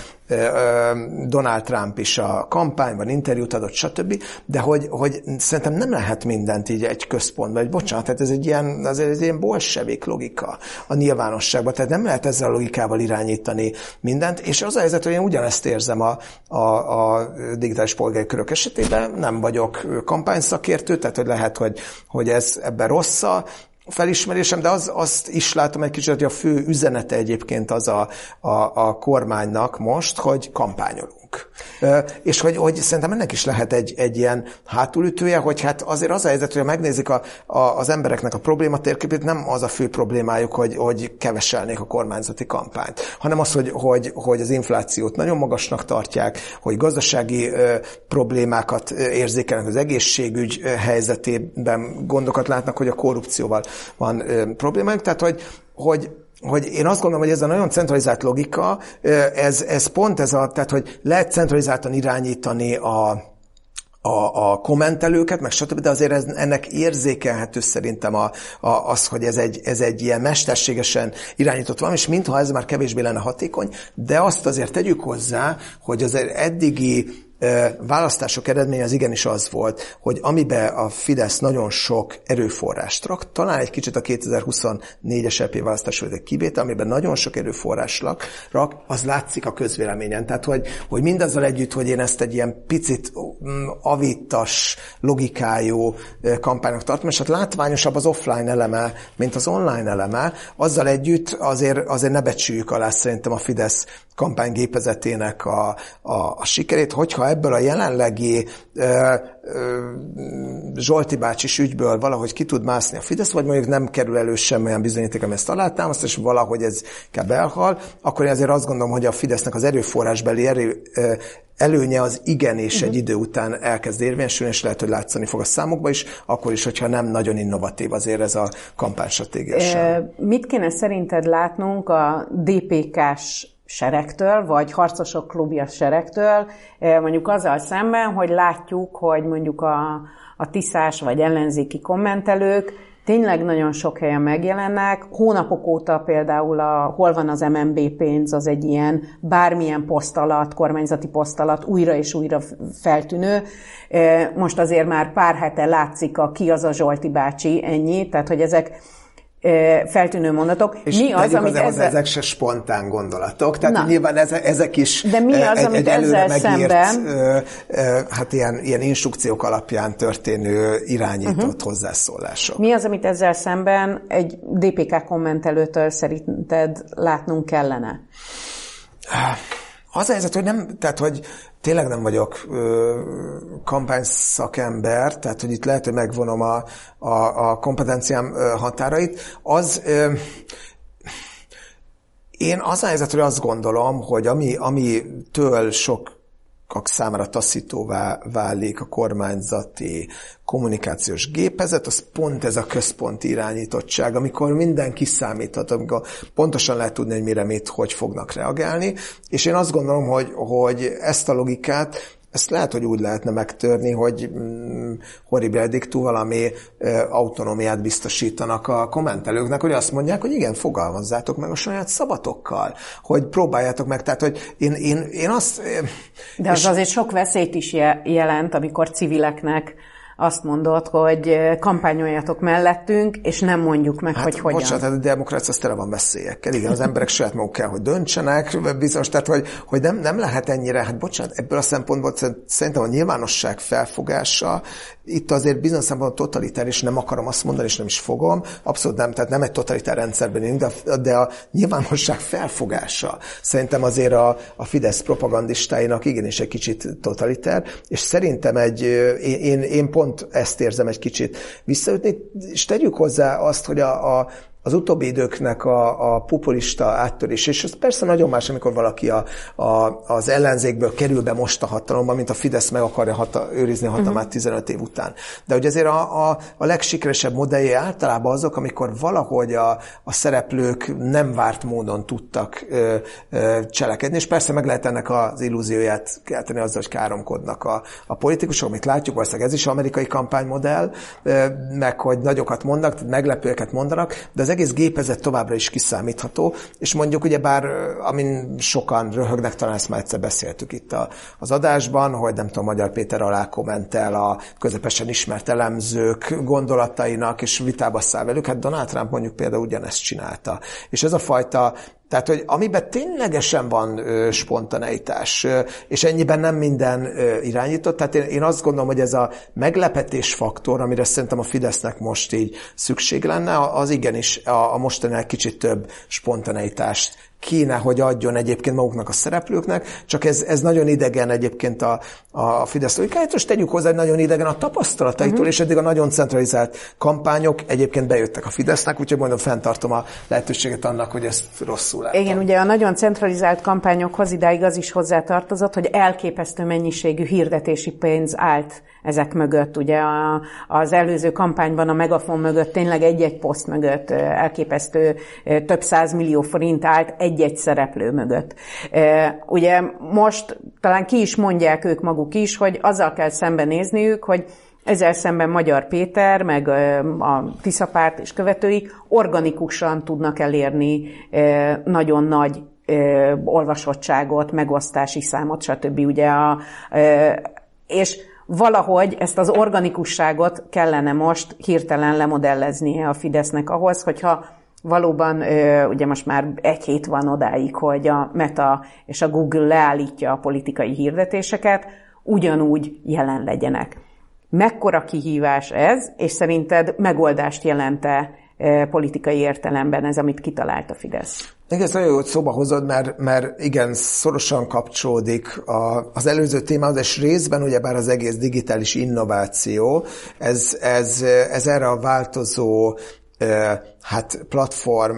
Donald Trump is a kampányban interjút adott, stb., de hogy, hogy szerintem nem lehet mindent így egy központban, vagy bocsánat, tehát ez egy ilyen, azért ez egy ilyen bolsevik logika a nyilvánosságban, tehát nem lehet ezzel a logikával irányítani mindent, és az a helyzet, hogy én ugyanezt érzem a, a, a digitális polgári körök esetében, nem vagyok kampányszakértő, tehát hogy lehet, hogy, hogy ez ebben rossz a felismerésem, de az, azt is látom egy kicsit, hogy a fő üzenete egyébként az a, a, a kormánynak most, hogy kampányolunk. És hogy, hogy szerintem ennek is lehet egy, egy ilyen hátulütője, hogy hát azért az a helyzet, hogy ha megnézik a, a, az embereknek a probléma térképét, nem az a fő problémájuk, hogy, hogy keveselnék a kormányzati kampányt, hanem az, hogy, hogy, hogy az inflációt nagyon magasnak tartják, hogy gazdasági ö, problémákat érzékelnek az egészségügy helyzetében, gondokat látnak, hogy a korrupcióval van ö, problémájuk, tehát hogy, hogy hogy én azt gondolom, hogy ez a nagyon centralizált logika, ez, ez pont ez a, tehát hogy lehet centralizáltan irányítani a, a, a kommentelőket, meg stb., de azért ez, ennek érzékelhető szerintem a, a, az, hogy ez egy, ez egy ilyen mesterségesen irányított valami, és mintha ez már kevésbé lenne hatékony, de azt azért tegyük hozzá, hogy az eddigi választások eredménye az igenis az volt, hogy amiben a Fidesz nagyon sok erőforrást rak, talán egy kicsit a kétezer-huszonnégyes é pé választás volt egy kivétel, amiben nagyon sok erőforrást rak, az látszik a közvéleményen. Tehát, hogy, hogy mindazzal együtt, hogy én ezt egy ilyen picit avitas, logikájú kampánynak tartom, és hát látványosabb az offline eleme, mint az online eleme, azzal együtt azért, azért ne becsüljük alá szerintem a Fidesz kampánygépezetének a, a, a sikerét, hogyha ebből a jelenlegi ö, ö, Zsolti bácsis ügyből valahogy ki tud mászni a Fidesz, vagy mondjuk nem kerül elő semmilyen bizonyíték, ami ezt alátámaszt, és valahogy ez kell elhal, akkor én azért azt gondolom, hogy a Fidesznek az erőforrásbeli erő, ö, előnye az igenis uh-huh. egy idő után elkezd érvényesülni, és lehet, hogy látszani fog a számokba is, akkor is, hogyha nem nagyon innovatív azért ez a kampánystratégia sem. Mit kéne szerinted látnunk a dé pé ká-s seregtől, vagy Harcosok Klubja seregtől, mondjuk azzal szemben, hogy látjuk, hogy mondjuk a, a tiszás vagy ellenzéki kommentelők tényleg nagyon sok helyen megjelennek. Hónapok óta például a Hol van az em en bé pénz, az egy ilyen bármilyen poszt alatt, kormányzati poszt alatt újra és újra feltűnő. Most azért már pár hete látszik a ki az a Zsolti bácsi, ennyi, tehát hogy ezek feltűnő mondatok. És mi az, amit ezzel... ezek se spontán gondolatok, tehát Na. nyilván ezek is De mi az, egy, amit egy ezzel megírt, szemben... hát ilyen, ilyen instrukciók alapján történő irányított uh-huh. hozzászólások. Mi az, amit ezzel szemben egy dé pé ká kommentelőtől szerinted látnunk kellene? Az a helyzet, hogy nem, tehát hogy tényleg nem vagyok ö, kampányszakember, tehát hogy itt lehet, hogy megvonom a, a, a kompetenciám ö, határait. Az, ö, én az a helyzet, hogy azt gondolom, hogy ami, amitől sok számára taszítóvá válik a kormányzati kommunikációs gépezet, az pont ez a központi irányítottság, amikor minden kiszámíthat, amikor pontosan lehet tudni, hogy mire mit, hogy fognak reagálni, és én azt gondolom, hogy, hogy ezt a logikát ezt lehet, hogy úgy lehetne megtörni, hogy mm, horrible dictu valami e, autonómiát biztosítanak a kommentelőknek, hogy azt mondják, hogy igen, fogalmazzátok meg a saját szabatokkal, hogy próbáljátok meg, tehát, hogy én, én, én azt... De az és... azért sok veszélyt is jelent, amikor civileknek azt mondod, hogy kampányoljatok mellettünk, és nem mondjuk meg, hát, hogy hogyan. Bocsánat, hát a demokrácia az tele van veszélyekkel. Igen, az emberek saját maguk kell, hogy döntsenek, bizonyos, tehát hogy, hogy nem, nem lehet ennyire, hát bocsánat, ebből a szempontból szerintem a nyilvánosság felfogása itt azért bizonyos szempontból totalitáris, nem akarom azt mondani, és nem is fogom, abszolút nem, tehát nem egy totalitár rendszerben élünk, de, de a nyilvánosság felfogása szerintem azért a, a Fidesz propagandistáinak igenis egy kicsit totalitár, és szerintem egy, én, én, én pont ezt érzem egy kicsit visszaütni, és tegyük hozzá azt, hogy a, a az utóbbi időknek a, a populista áttörés, és ez persze nagyon más, amikor valaki a, a, az ellenzékből kerül be most a hatalomba, mint a Fidesz meg akarja hata, őrizni a hatalmát uh-huh. tizenöt év után. De hogy azért a, a, a legsikeresebb modelljei általában azok, amikor valahogy a, a szereplők nem várt módon tudtak ö, ö, cselekedni, és persze meg lehet ennek az illúzióját kelteni azzal, hogy káromkodnak a, a politikusok, amit látjuk, valószínűleg ez is amerikai kampánymodell, ö, meg hogy nagyokat mondanak, meglepőeket mondanak, de az egész gépezet továbbra is kiszámítható, és mondjuk ugye bár, amin sokan röhögnek, talán ezt már egyszer beszéltük itt a, az adásban, hogy nem tudom, Magyar Péter alá kommentel a közepesen ismert elemzők gondolatainak, és vitába száll velük, hát Donald Trump mondjuk például ugyanezt csinálta. És ez a fajta, tehát, hogy amiben ténylegesen van ö, spontaneitás, ö, és ennyiben nem minden ö, irányított, tehát én, én azt gondolom, hogy ez a meglepetés faktor, amire szerintem a Fidesznek most így szükség lenne, az igenis a, a mostani kicsit több spontaneitást kéne, hogy adjon egyébként maguknak a szereplőknek, csak ez, ez nagyon idegen egyébként a, a Fidesz logikáját, és tegyük hozzá, hogy nagyon idegen a tapasztalataitól, uh-huh. és eddig a nagyon centralizált kampányok egyébként bejöttek a Fidesznek, úgyhogy mondom, fenntartom a lehetőséget annak, hogy ezt rosszul láttam. Igen, ugye a nagyon centralizált kampányokhoz idáig az is hozzátartozott, hogy elképesztő mennyiségű hirdetési pénz állt ezek mögött. Ugye a, az előző kampányban a Megafon mögött tényleg egy-egy poszt mögött elképesztő több százmillió forint állt egy-egy szereplő mögött. Ugye most talán ki is mondják ők maguk is, hogy azzal kell szembenézniük, hogy ezzel szemben Magyar Péter, meg a Tiszapárt és követői organikusan tudnak elérni nagyon nagy olvasottságot, megosztási számot, stb. Ugye a, és valahogy ezt az organikusságot kellene most hirtelen lemodelleznie a Fidesznek ahhoz, hogyha valóban, ugye most már egy hét van odáig, hogy a Meta és a Google leállítja a politikai hirdetéseket, ugyanúgy jelen legyenek. Mekkora kihívás ez, és szerinted megoldást jelent-e politikai értelemben ez, amit kitalált a Fidesz? Igen, ezt nagyon jó, hogy szóba hozod, mert, mert igen, szorosan kapcsolódik a, az előző témához, és részben ugyebár az egész digitális innováció, ez, ez, ez erre a változó hát platform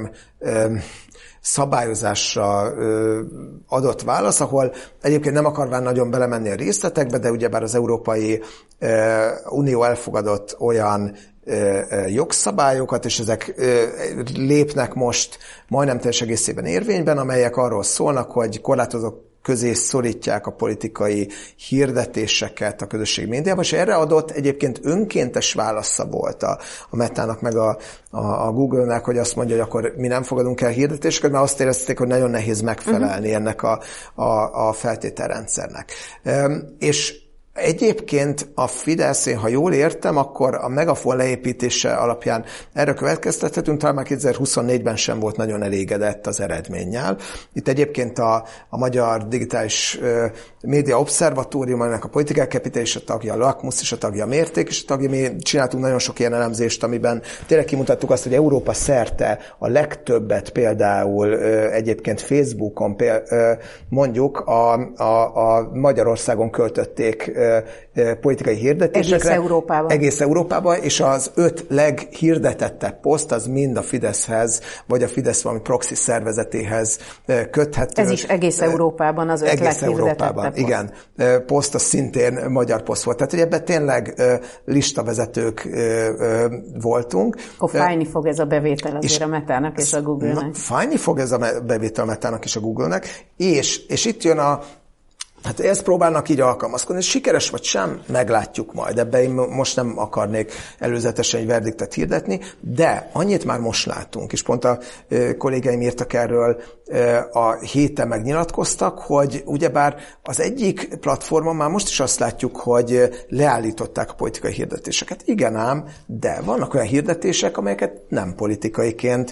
szabályozásra adott válasz, ahol egyébként nem akarván nagyon belemenni a részletekbe, de ugyebár az Európai Unió elfogadott olyan jogszabályokat, és ezek lépnek most majdnem teljes egészében érvényben, amelyek arról szólnak, hogy korlátozók közé szorítják a politikai hirdetéseket a közösségi médiában, és erre adott egyébként önkéntes válasza volt a, a Metának meg a, a, a Google-nek, hogy azt mondja, hogy akkor mi nem fogadunk el hirdetéseket, mert azt érezték, hogy nagyon nehéz megfelelni uh-huh. ennek a, a, a feltételrendszernek. És Egyébként a Fidesz, én ha jól értem, akkor a Megafon leépítése alapján erre következtethetünk, talán már kétezer-huszonnégyben sem volt nagyon elégedett az eredménnyel. Itt egyébként a, a Magyar Digitális uh, Média Obszervatórium, aminek a Political Capital is a tagja, a Lakmus is a tagja, a Mérték is a tagja. Mi csináltunk nagyon sok ilyen elemzést, amiben tényleg kimutattuk azt, hogy Európa szerte a legtöbbet például uh, egyébként Facebookon péld, uh, mondjuk a, a, a Magyarországon költötték uh, politikai hirdetésekre. Egész Európában. Egész Európában, és az öt leghirdetettebb poszt, az mind a Fideszhez, vagy a Fidesz valami proxy szervezetéhez köthető. Ez is egész Európában az öt egész leghirdetettebb Európában, poszt. igen. Poszt, az szintén magyar poszt volt. Tehát, hogy ebben tényleg listavezetők voltunk. Akkor fájni fog ez a bevétel azért és a Metának és a Google-nek. Na, fájni fog ez a bevétel a Metának és a Google-nek, és, és itt jön a Hát ezt próbálnak így alkalmazkodni, és sikeres vagy sem, meglátjuk majd. Ebben én most nem akarnék előzetesen egy verdiktet hirdetni, de annyit már most látunk, és pont a kollégáim írtak erről, a héten megnyilatkoztak, hogy ugyebár az egyik platformon már most is azt látjuk, hogy leállították a politikai hirdetéseket. Igen ám, de vannak olyan hirdetések, amelyeket nem politikaiként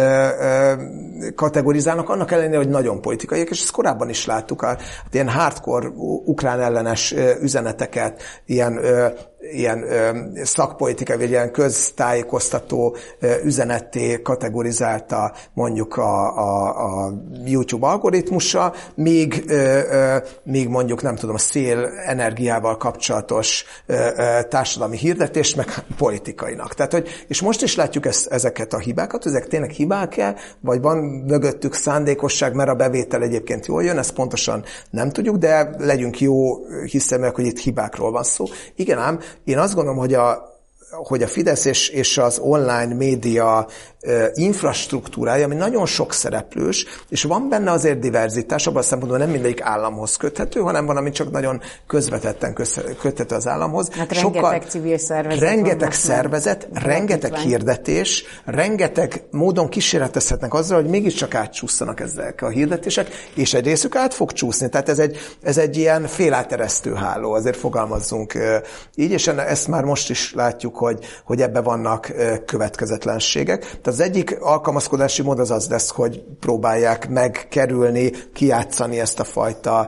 kategorizálnak, annak ellenére, hogy nagyon politikaiak, és ezt korábban is láttuk, hát ilyen hardcore ukrán ellenes üzeneteket, ilyen ilyen ö, szakpolitikai, vagy ilyen köztájékoztató ö, üzenetté kategorizálta mondjuk a, a, a YouTube algoritmusa, míg, ö, ö, míg mondjuk nem tudom, a szél energiával kapcsolatos ö, ö, társadalmi hirdetést, meg politikainak. Tehát, hogy, és most is látjuk ezt, ezeket a hibákat, ezek tényleg hibák-e, vagy van mögöttük szándékosság, mert a bevétel egyébként jól jön, ezt pontosan nem tudjuk, de legyünk jó hiszeműek, hogy itt hibákról van szó. Igen ám, én azt gondolom, hogy a, hogy a Fidesz és, és az online média e, infrastruktúrája, ami nagyon sok szereplős, és van benne azért diverzitás, abban a szempontból nem mindegyik államhoz köthető, hanem van, ami csak nagyon közvetetten köthető az államhoz. Hát Sokkal, rengeteg civil szervezet. Rengeteg szervezet, rengeteg hirdetés, rengeteg módon kísérletezhetnek azzal, hogy mégiscsak átcsúszanak ezek a hirdetések, és egy részük át fog csúszni. Tehát ez egy, ez egy ilyen féláteresztő háló, azért fogalmazzunk így, és ezt már most is látjuk, hogy, hogy ebben vannak következetlenségek. Tehát az egyik alkalmazkodási mód az az lesz, hogy próbálják megkerülni, kijátszani ezt a fajta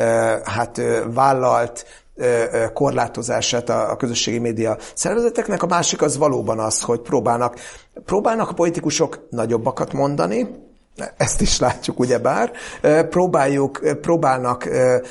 hát vállalt korlátozását a közösségi média szervezeteknek. A másik az valóban az, hogy próbálnak, próbálnak a politikusok nagyobbakat mondani, ezt is látjuk ugyebár, próbáljuk, próbálnak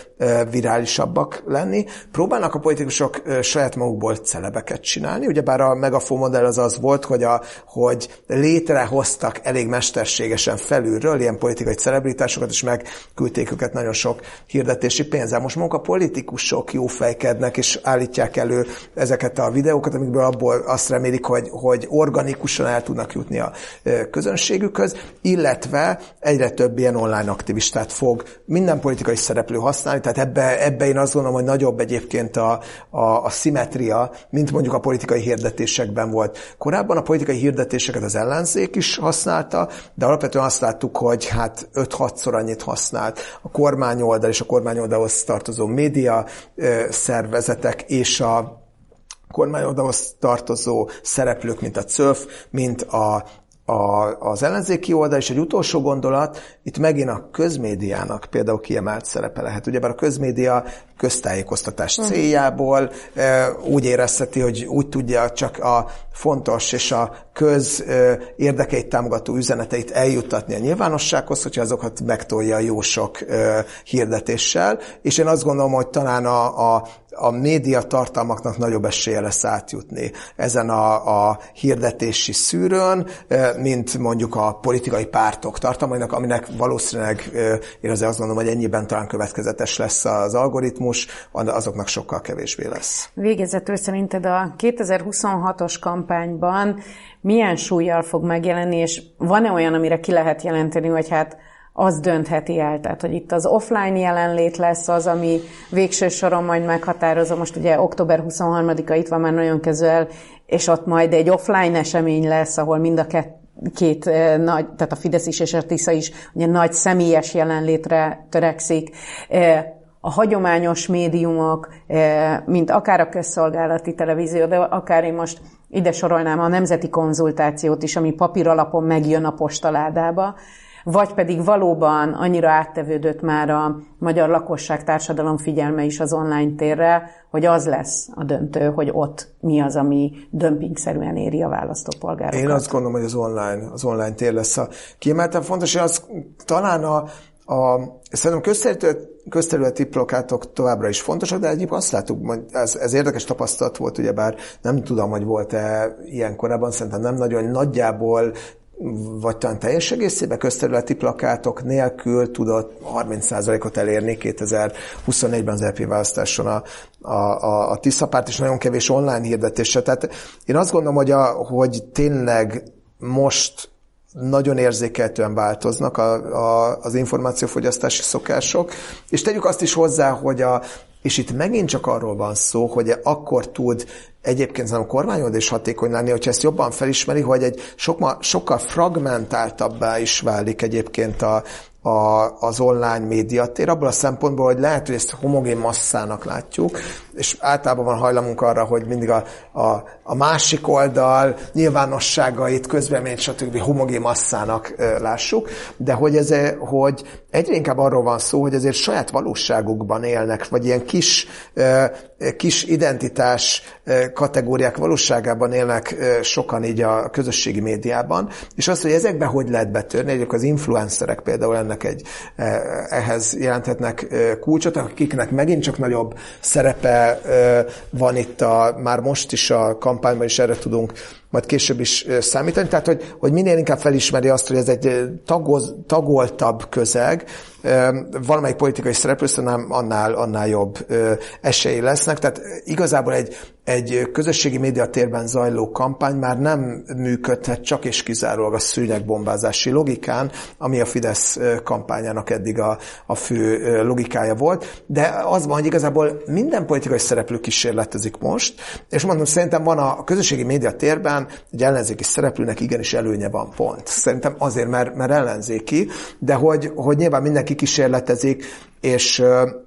virálisabbak lenni, próbálnak a politikusok saját magukból celebeket csinálni, ugyebár a Megafon modell az az volt, hogy, a, hogy létrehoztak elég mesterségesen felülről ilyen politikai celebritásokat, és megküldték őket nagyon sok hirdetési pénzzel. Most maguk a politikusok jófejkednek, és állítják elő ezeket a videókat, amikből abból azt remélik, hogy, hogy organikusan el tudnak jutni a közönségükhöz, illetve egyre több ilyen online aktivistát fog minden politikai szereplő használni, tehát ebbe, ebbe én azt gondolom, hogy nagyobb egyébként a, a, a szimmetria, mint mondjuk a politikai hirdetésekben volt. Korábban a politikai hirdetéseket az ellenzék is használta, de alapvetően azt láttuk, hogy hát öt-hatszor annyit használt a kormányoldal és a kormányoldalhoz tartozó média szervezetek és a kormányoldalhoz tartozó szereplők, mint a cöf, mint a A, az ellenzéki oldal, és egy utolsó gondolat, itt megint a közmédiának például kiemelt szerepe lehet. Ugyebár a közmédia köztájékoztatás céljából e, úgy érezheti, hogy úgy tudja csak a fontos és a köz e, érdekeit támogató üzeneteit eljuttatni a nyilvánossághoz, hogyha azokat megtolja jó sok e, hirdetéssel, és én azt gondolom, hogy talán a, a a média tartalmaknak nagyobb esélye lesz átjutni ezen a, a hirdetési szűrőn, mint mondjuk a politikai pártok tartalmainak, aminek valószínűleg, én azért azt gondolom, hogy ennyiben talán következetes lesz az algoritmus, azoknak sokkal kevésbé lesz. Végezetül szerinted a kétezer-huszonhatos kampányban milyen súllyal fog megjelenni, és van-e olyan, amire ki lehet jelenteni, hogy hát az döntheti el, tehát hogy itt az offline jelenlét lesz az, ami végső soron majd meghatározza. Most ugye október huszonharmadika itt van már nagyon közel, és ott majd egy offline esemény lesz, ahol mind a két, két nagy, tehát a Fidesz is és a Tisza is ugye nagy személyes jelenlétre törekszik. a hagyományos médiumok, mint akár a közszolgálati televízió, de akár én most ide sorolnám a nemzeti konzultációt is, ami papíralapon megjön a postaládába, vagy pedig valóban annyira áttevődött már a magyar lakosság, társadalom figyelme is az online térre, hogy az lesz a döntő, hogy ott mi az, ami dömpingszerűen éri a választópolgárokat. Én azt gondolom, hogy az online, az online tér lesz a kiemelten fontos, hogy az talán a, a szerintem közterületi plakátok továbbra is fontosak, de egyébként azt láttuk, hogy ez, ez érdekes tapasztalat volt, ugyebár nem tudom, hogy volt-e ilyen korábban, szerintem nem nagyon, nagyjából vagy talán teljes egészében közterületi plakátok nélkül tudott harminc százalékot elérni kétezer-huszonnégyben az é pé választáson a, a, a Tisza párt, és nagyon kevés online hirdetése. Tehát én azt gondolom, hogy, a, hogy tényleg most nagyon érzékeltően változnak a, a, az információfogyasztási szokások, és tegyük azt is hozzá, hogy a és itt megint csak arról van szó, hogy akkor tud egyébként a kormányold is hatékony lenni, hogyha ezt jobban felismeri, hogy egy sokkal, sokkal fragmentáltabbá is válik egyébként a, a, az online médiatér, abból a szempontból, hogy lehet, hogy ezt homogén masszának látjuk, és általában van hajlamunk arra, hogy mindig a, a, a másik oldal nyilvánosságait, közvéleményt, stb. Homogén masszának e, lássuk, de hogy, ez, hogy egyre inkább arról van szó, hogy ezért saját valóságukban élnek, vagy ilyen kis, e, kis identitás e, kategóriák valóságában élnek e, sokan így a közösségi médiában, és az, hogy ezekbe hogy lehet betörni, egyébként az influencerek például ennek egy, e, ehhez jelenthetnek e, kulcsot, akiknek megint csak nagyobb szerepe van itt a, már most is a kampányban is erre tudunk majd később is számítani, tehát hogy, hogy minél inkább felismeri azt, hogy ez egy tagoz, tagoltabb közeg, valamelyik politikai szereplő, nem annál, annál jobb esélyi lesznek, tehát igazából egy, egy közösségi médiatérben zajló kampány már nem működhet csak és kizárólag a szőnyegbombázási logikán, ami a Fidesz kampányának eddig a, a fő logikája volt, de az van, hogy igazából minden politikai szereplő kísérletezik most, és mondom, szerintem van a közösségi médiatérben egy ellenzéki szereplőnek igenis előnye van pont. Szerintem azért, mert, mert ellenzéki, de hogy, hogy nyilván mindenki kísérletezik, és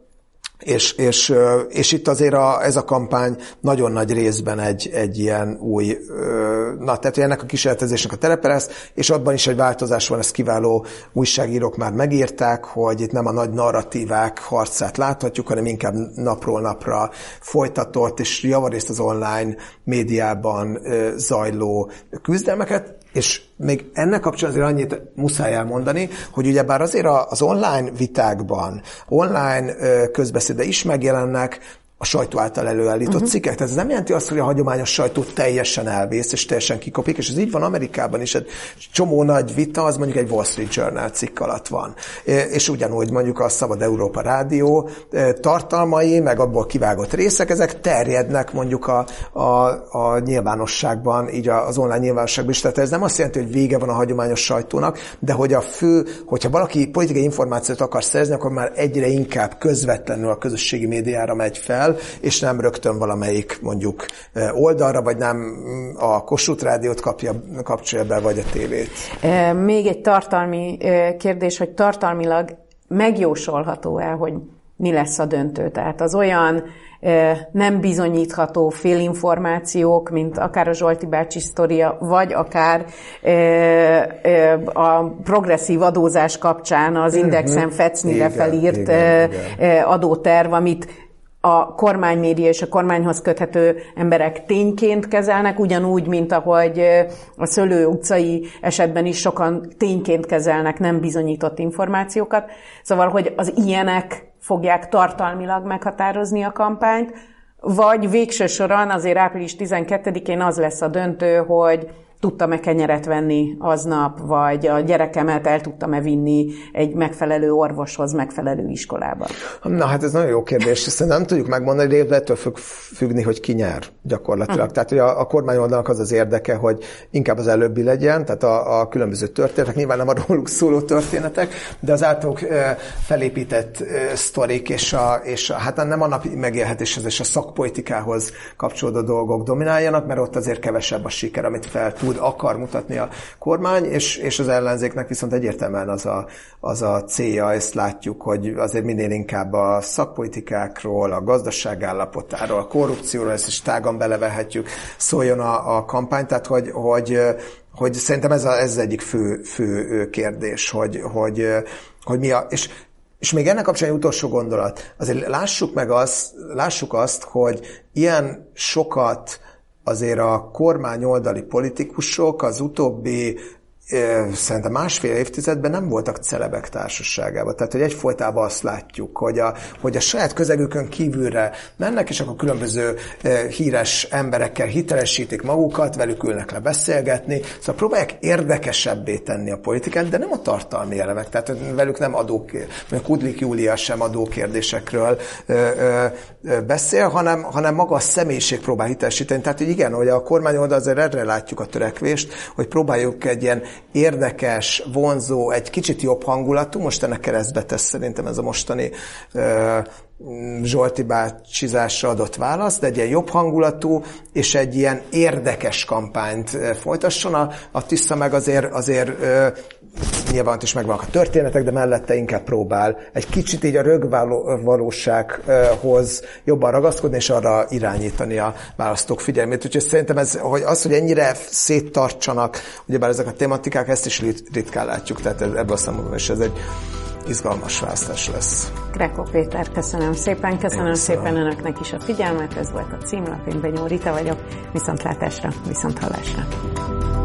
És, és, és itt azért a, ez a kampány nagyon nagy részben egy, egy ilyen új, na, tehát ennek a kísérletezésnek a terepe lesz, és abban is egy változás van, ezt kiváló újságírók már megírták, hogy itt nem a nagy narratívák harcát láthatjuk, hanem inkább napról napra folytatott, és javarészt az online médiában zajló küzdelmeket, és még ennek kapcsolatban azért annyit muszáj elmondani, hogy ugyebár azért az online vitákban, online közbeszédbe is megjelennek a sajtó által előállított uh-huh. cikkek. Tehát ez nem jelenti azt, hogy a hagyományos sajtó teljesen elvész, és teljesen kikopik, és ez így van Amerikában is. Egy csomó nagy vita, az mondjuk egy Wall Street Journal cikk alatt van. És ugyanúgy mondjuk a Szabad Európa Rádió tartalmai, meg abból kivágott részek, ezek terjednek mondjuk a, a, a nyilvánosságban, így az online nyilvánosságban is. Tehát ez nem azt jelenti, hogy vége van a hagyományos sajtónak, de hogy a fő, hogyha valaki politikai információt akar szerezni, akkor már egyre inkább közvetlenül a közösségi médiára megy fel, és nem rögtön valamelyik mondjuk oldalra, vagy nem a Kossuth Rádiót kapja, kapcsolja be, vagy a tévét. Még egy tartalmi kérdés, hogy tartalmilag megjósolható-e, hogy mi lesz a döntő? Tehát az olyan nem bizonyítható félinformációk, mint akár a Zsolti bácsi sztoria, vagy akár a progresszív adózás kapcsán az Indexen fecnire felírt igen, igen. adóterv, amit a kormánymédia és a kormányhoz köthető emberek tényként kezelnek, ugyanúgy, mint ahogy a Szőlő utcai esetben is sokan tényként kezelnek nem bizonyított információkat. Szóval, hogy az ilyenek fogják tartalmilag meghatározni a kampányt, vagy végső soron azért április tizenkettedikén az lesz a döntő, hogy tudtam-e kenyeret venni aznap, vagy a gyerekemet el tudtam-e vinni egy megfelelő orvoshoz, megfelelő iskolába? Na hát ez nagyon jó kérdés, ezt nem tudjuk megmondani, de ettől függ, függni, hogy ki nyer gyakorlatilag. Uh-huh. Tehát hogy a, a kormányoldalnak az az érdeke, hogy inkább az előbbi legyen, tehát a, a különböző történetek, nyilván nem a róluk szóló történetek, de az általuk e, felépített e, sztorik, és, a, és a, hát nem a napi megélhetéshez és a szakpolitikához kapcsolódó dolgok domináljanak, mert ott azért kevesebb a siker, amit fel tud tud, akar mutatni a kormány, és, és az ellenzéknek viszont egyértelműen az a, az a célja, ezt látjuk, hogy azért minél inkább a szakpolitikákról, a gazdaság állapotáról, a korrupcióról, ezt is tágan belevehetjük, szóljon a, a kampány, tehát hogy, hogy, hogy szerintem ez, a, ez az egyik fő, fő kérdés, hogy, hogy, hogy mi a... És, És még ennek kapcsán egy utolsó gondolat. Azért lássuk meg azt, lássuk azt, hogy ilyen sokat azért a kormány oldali politikusok az utóbbi szerintem másfél évtizedben nem voltak celebek társaságában. Tehát, hogy egyfolytában azt látjuk, hogy a, hogy a saját közegükön kívülre mennek, és akkor különböző híres emberekkel hitelesítik magukat, velük ülnek le beszélgetni, szóval próbálják érdekesebbé tenni a politikát, de nem a tartalmi elemek. Tehát velük nem adók, mondjuk Kudlik Júlia sem adókérdésekről beszél, hanem, hanem maga a személyiség próbál hitelesíteni. Tehát, hogy igen, hogy a kormány oldal azért erre látjuk a törekvést, hogy próbáljuk egy ilyen érdekes, vonzó, egy kicsit jobb hangulatú, most ennek keresztbe tesz szerintem ez a mostani uh, Zsolti bácsizásra adott válasz, de egy ilyen jobb hangulatú és egy ilyen érdekes kampányt uh, folytasson. A, a Tisza meg azért, azért uh, nyilván is megvannak a történetek, de mellette inkább próbál egy kicsit így a rögvalósághoz jobban ragaszkodni, és arra irányítani a választók figyelmét. Úgyhogy szerintem ez, hogy az, hogy ennyire széttartsanak, ugyebár ezek a tematikák, ezt is ritkán látjuk, tehát ebből a szempontból is ez egy izgalmas választás lesz. Greco Péter, köszönöm szépen, köszönöm Én szépen szóval. Önöknek is a figyelmet, ez volt a címlap, én Benyó Rita vagyok, viszontlátásra, viszonthallásra.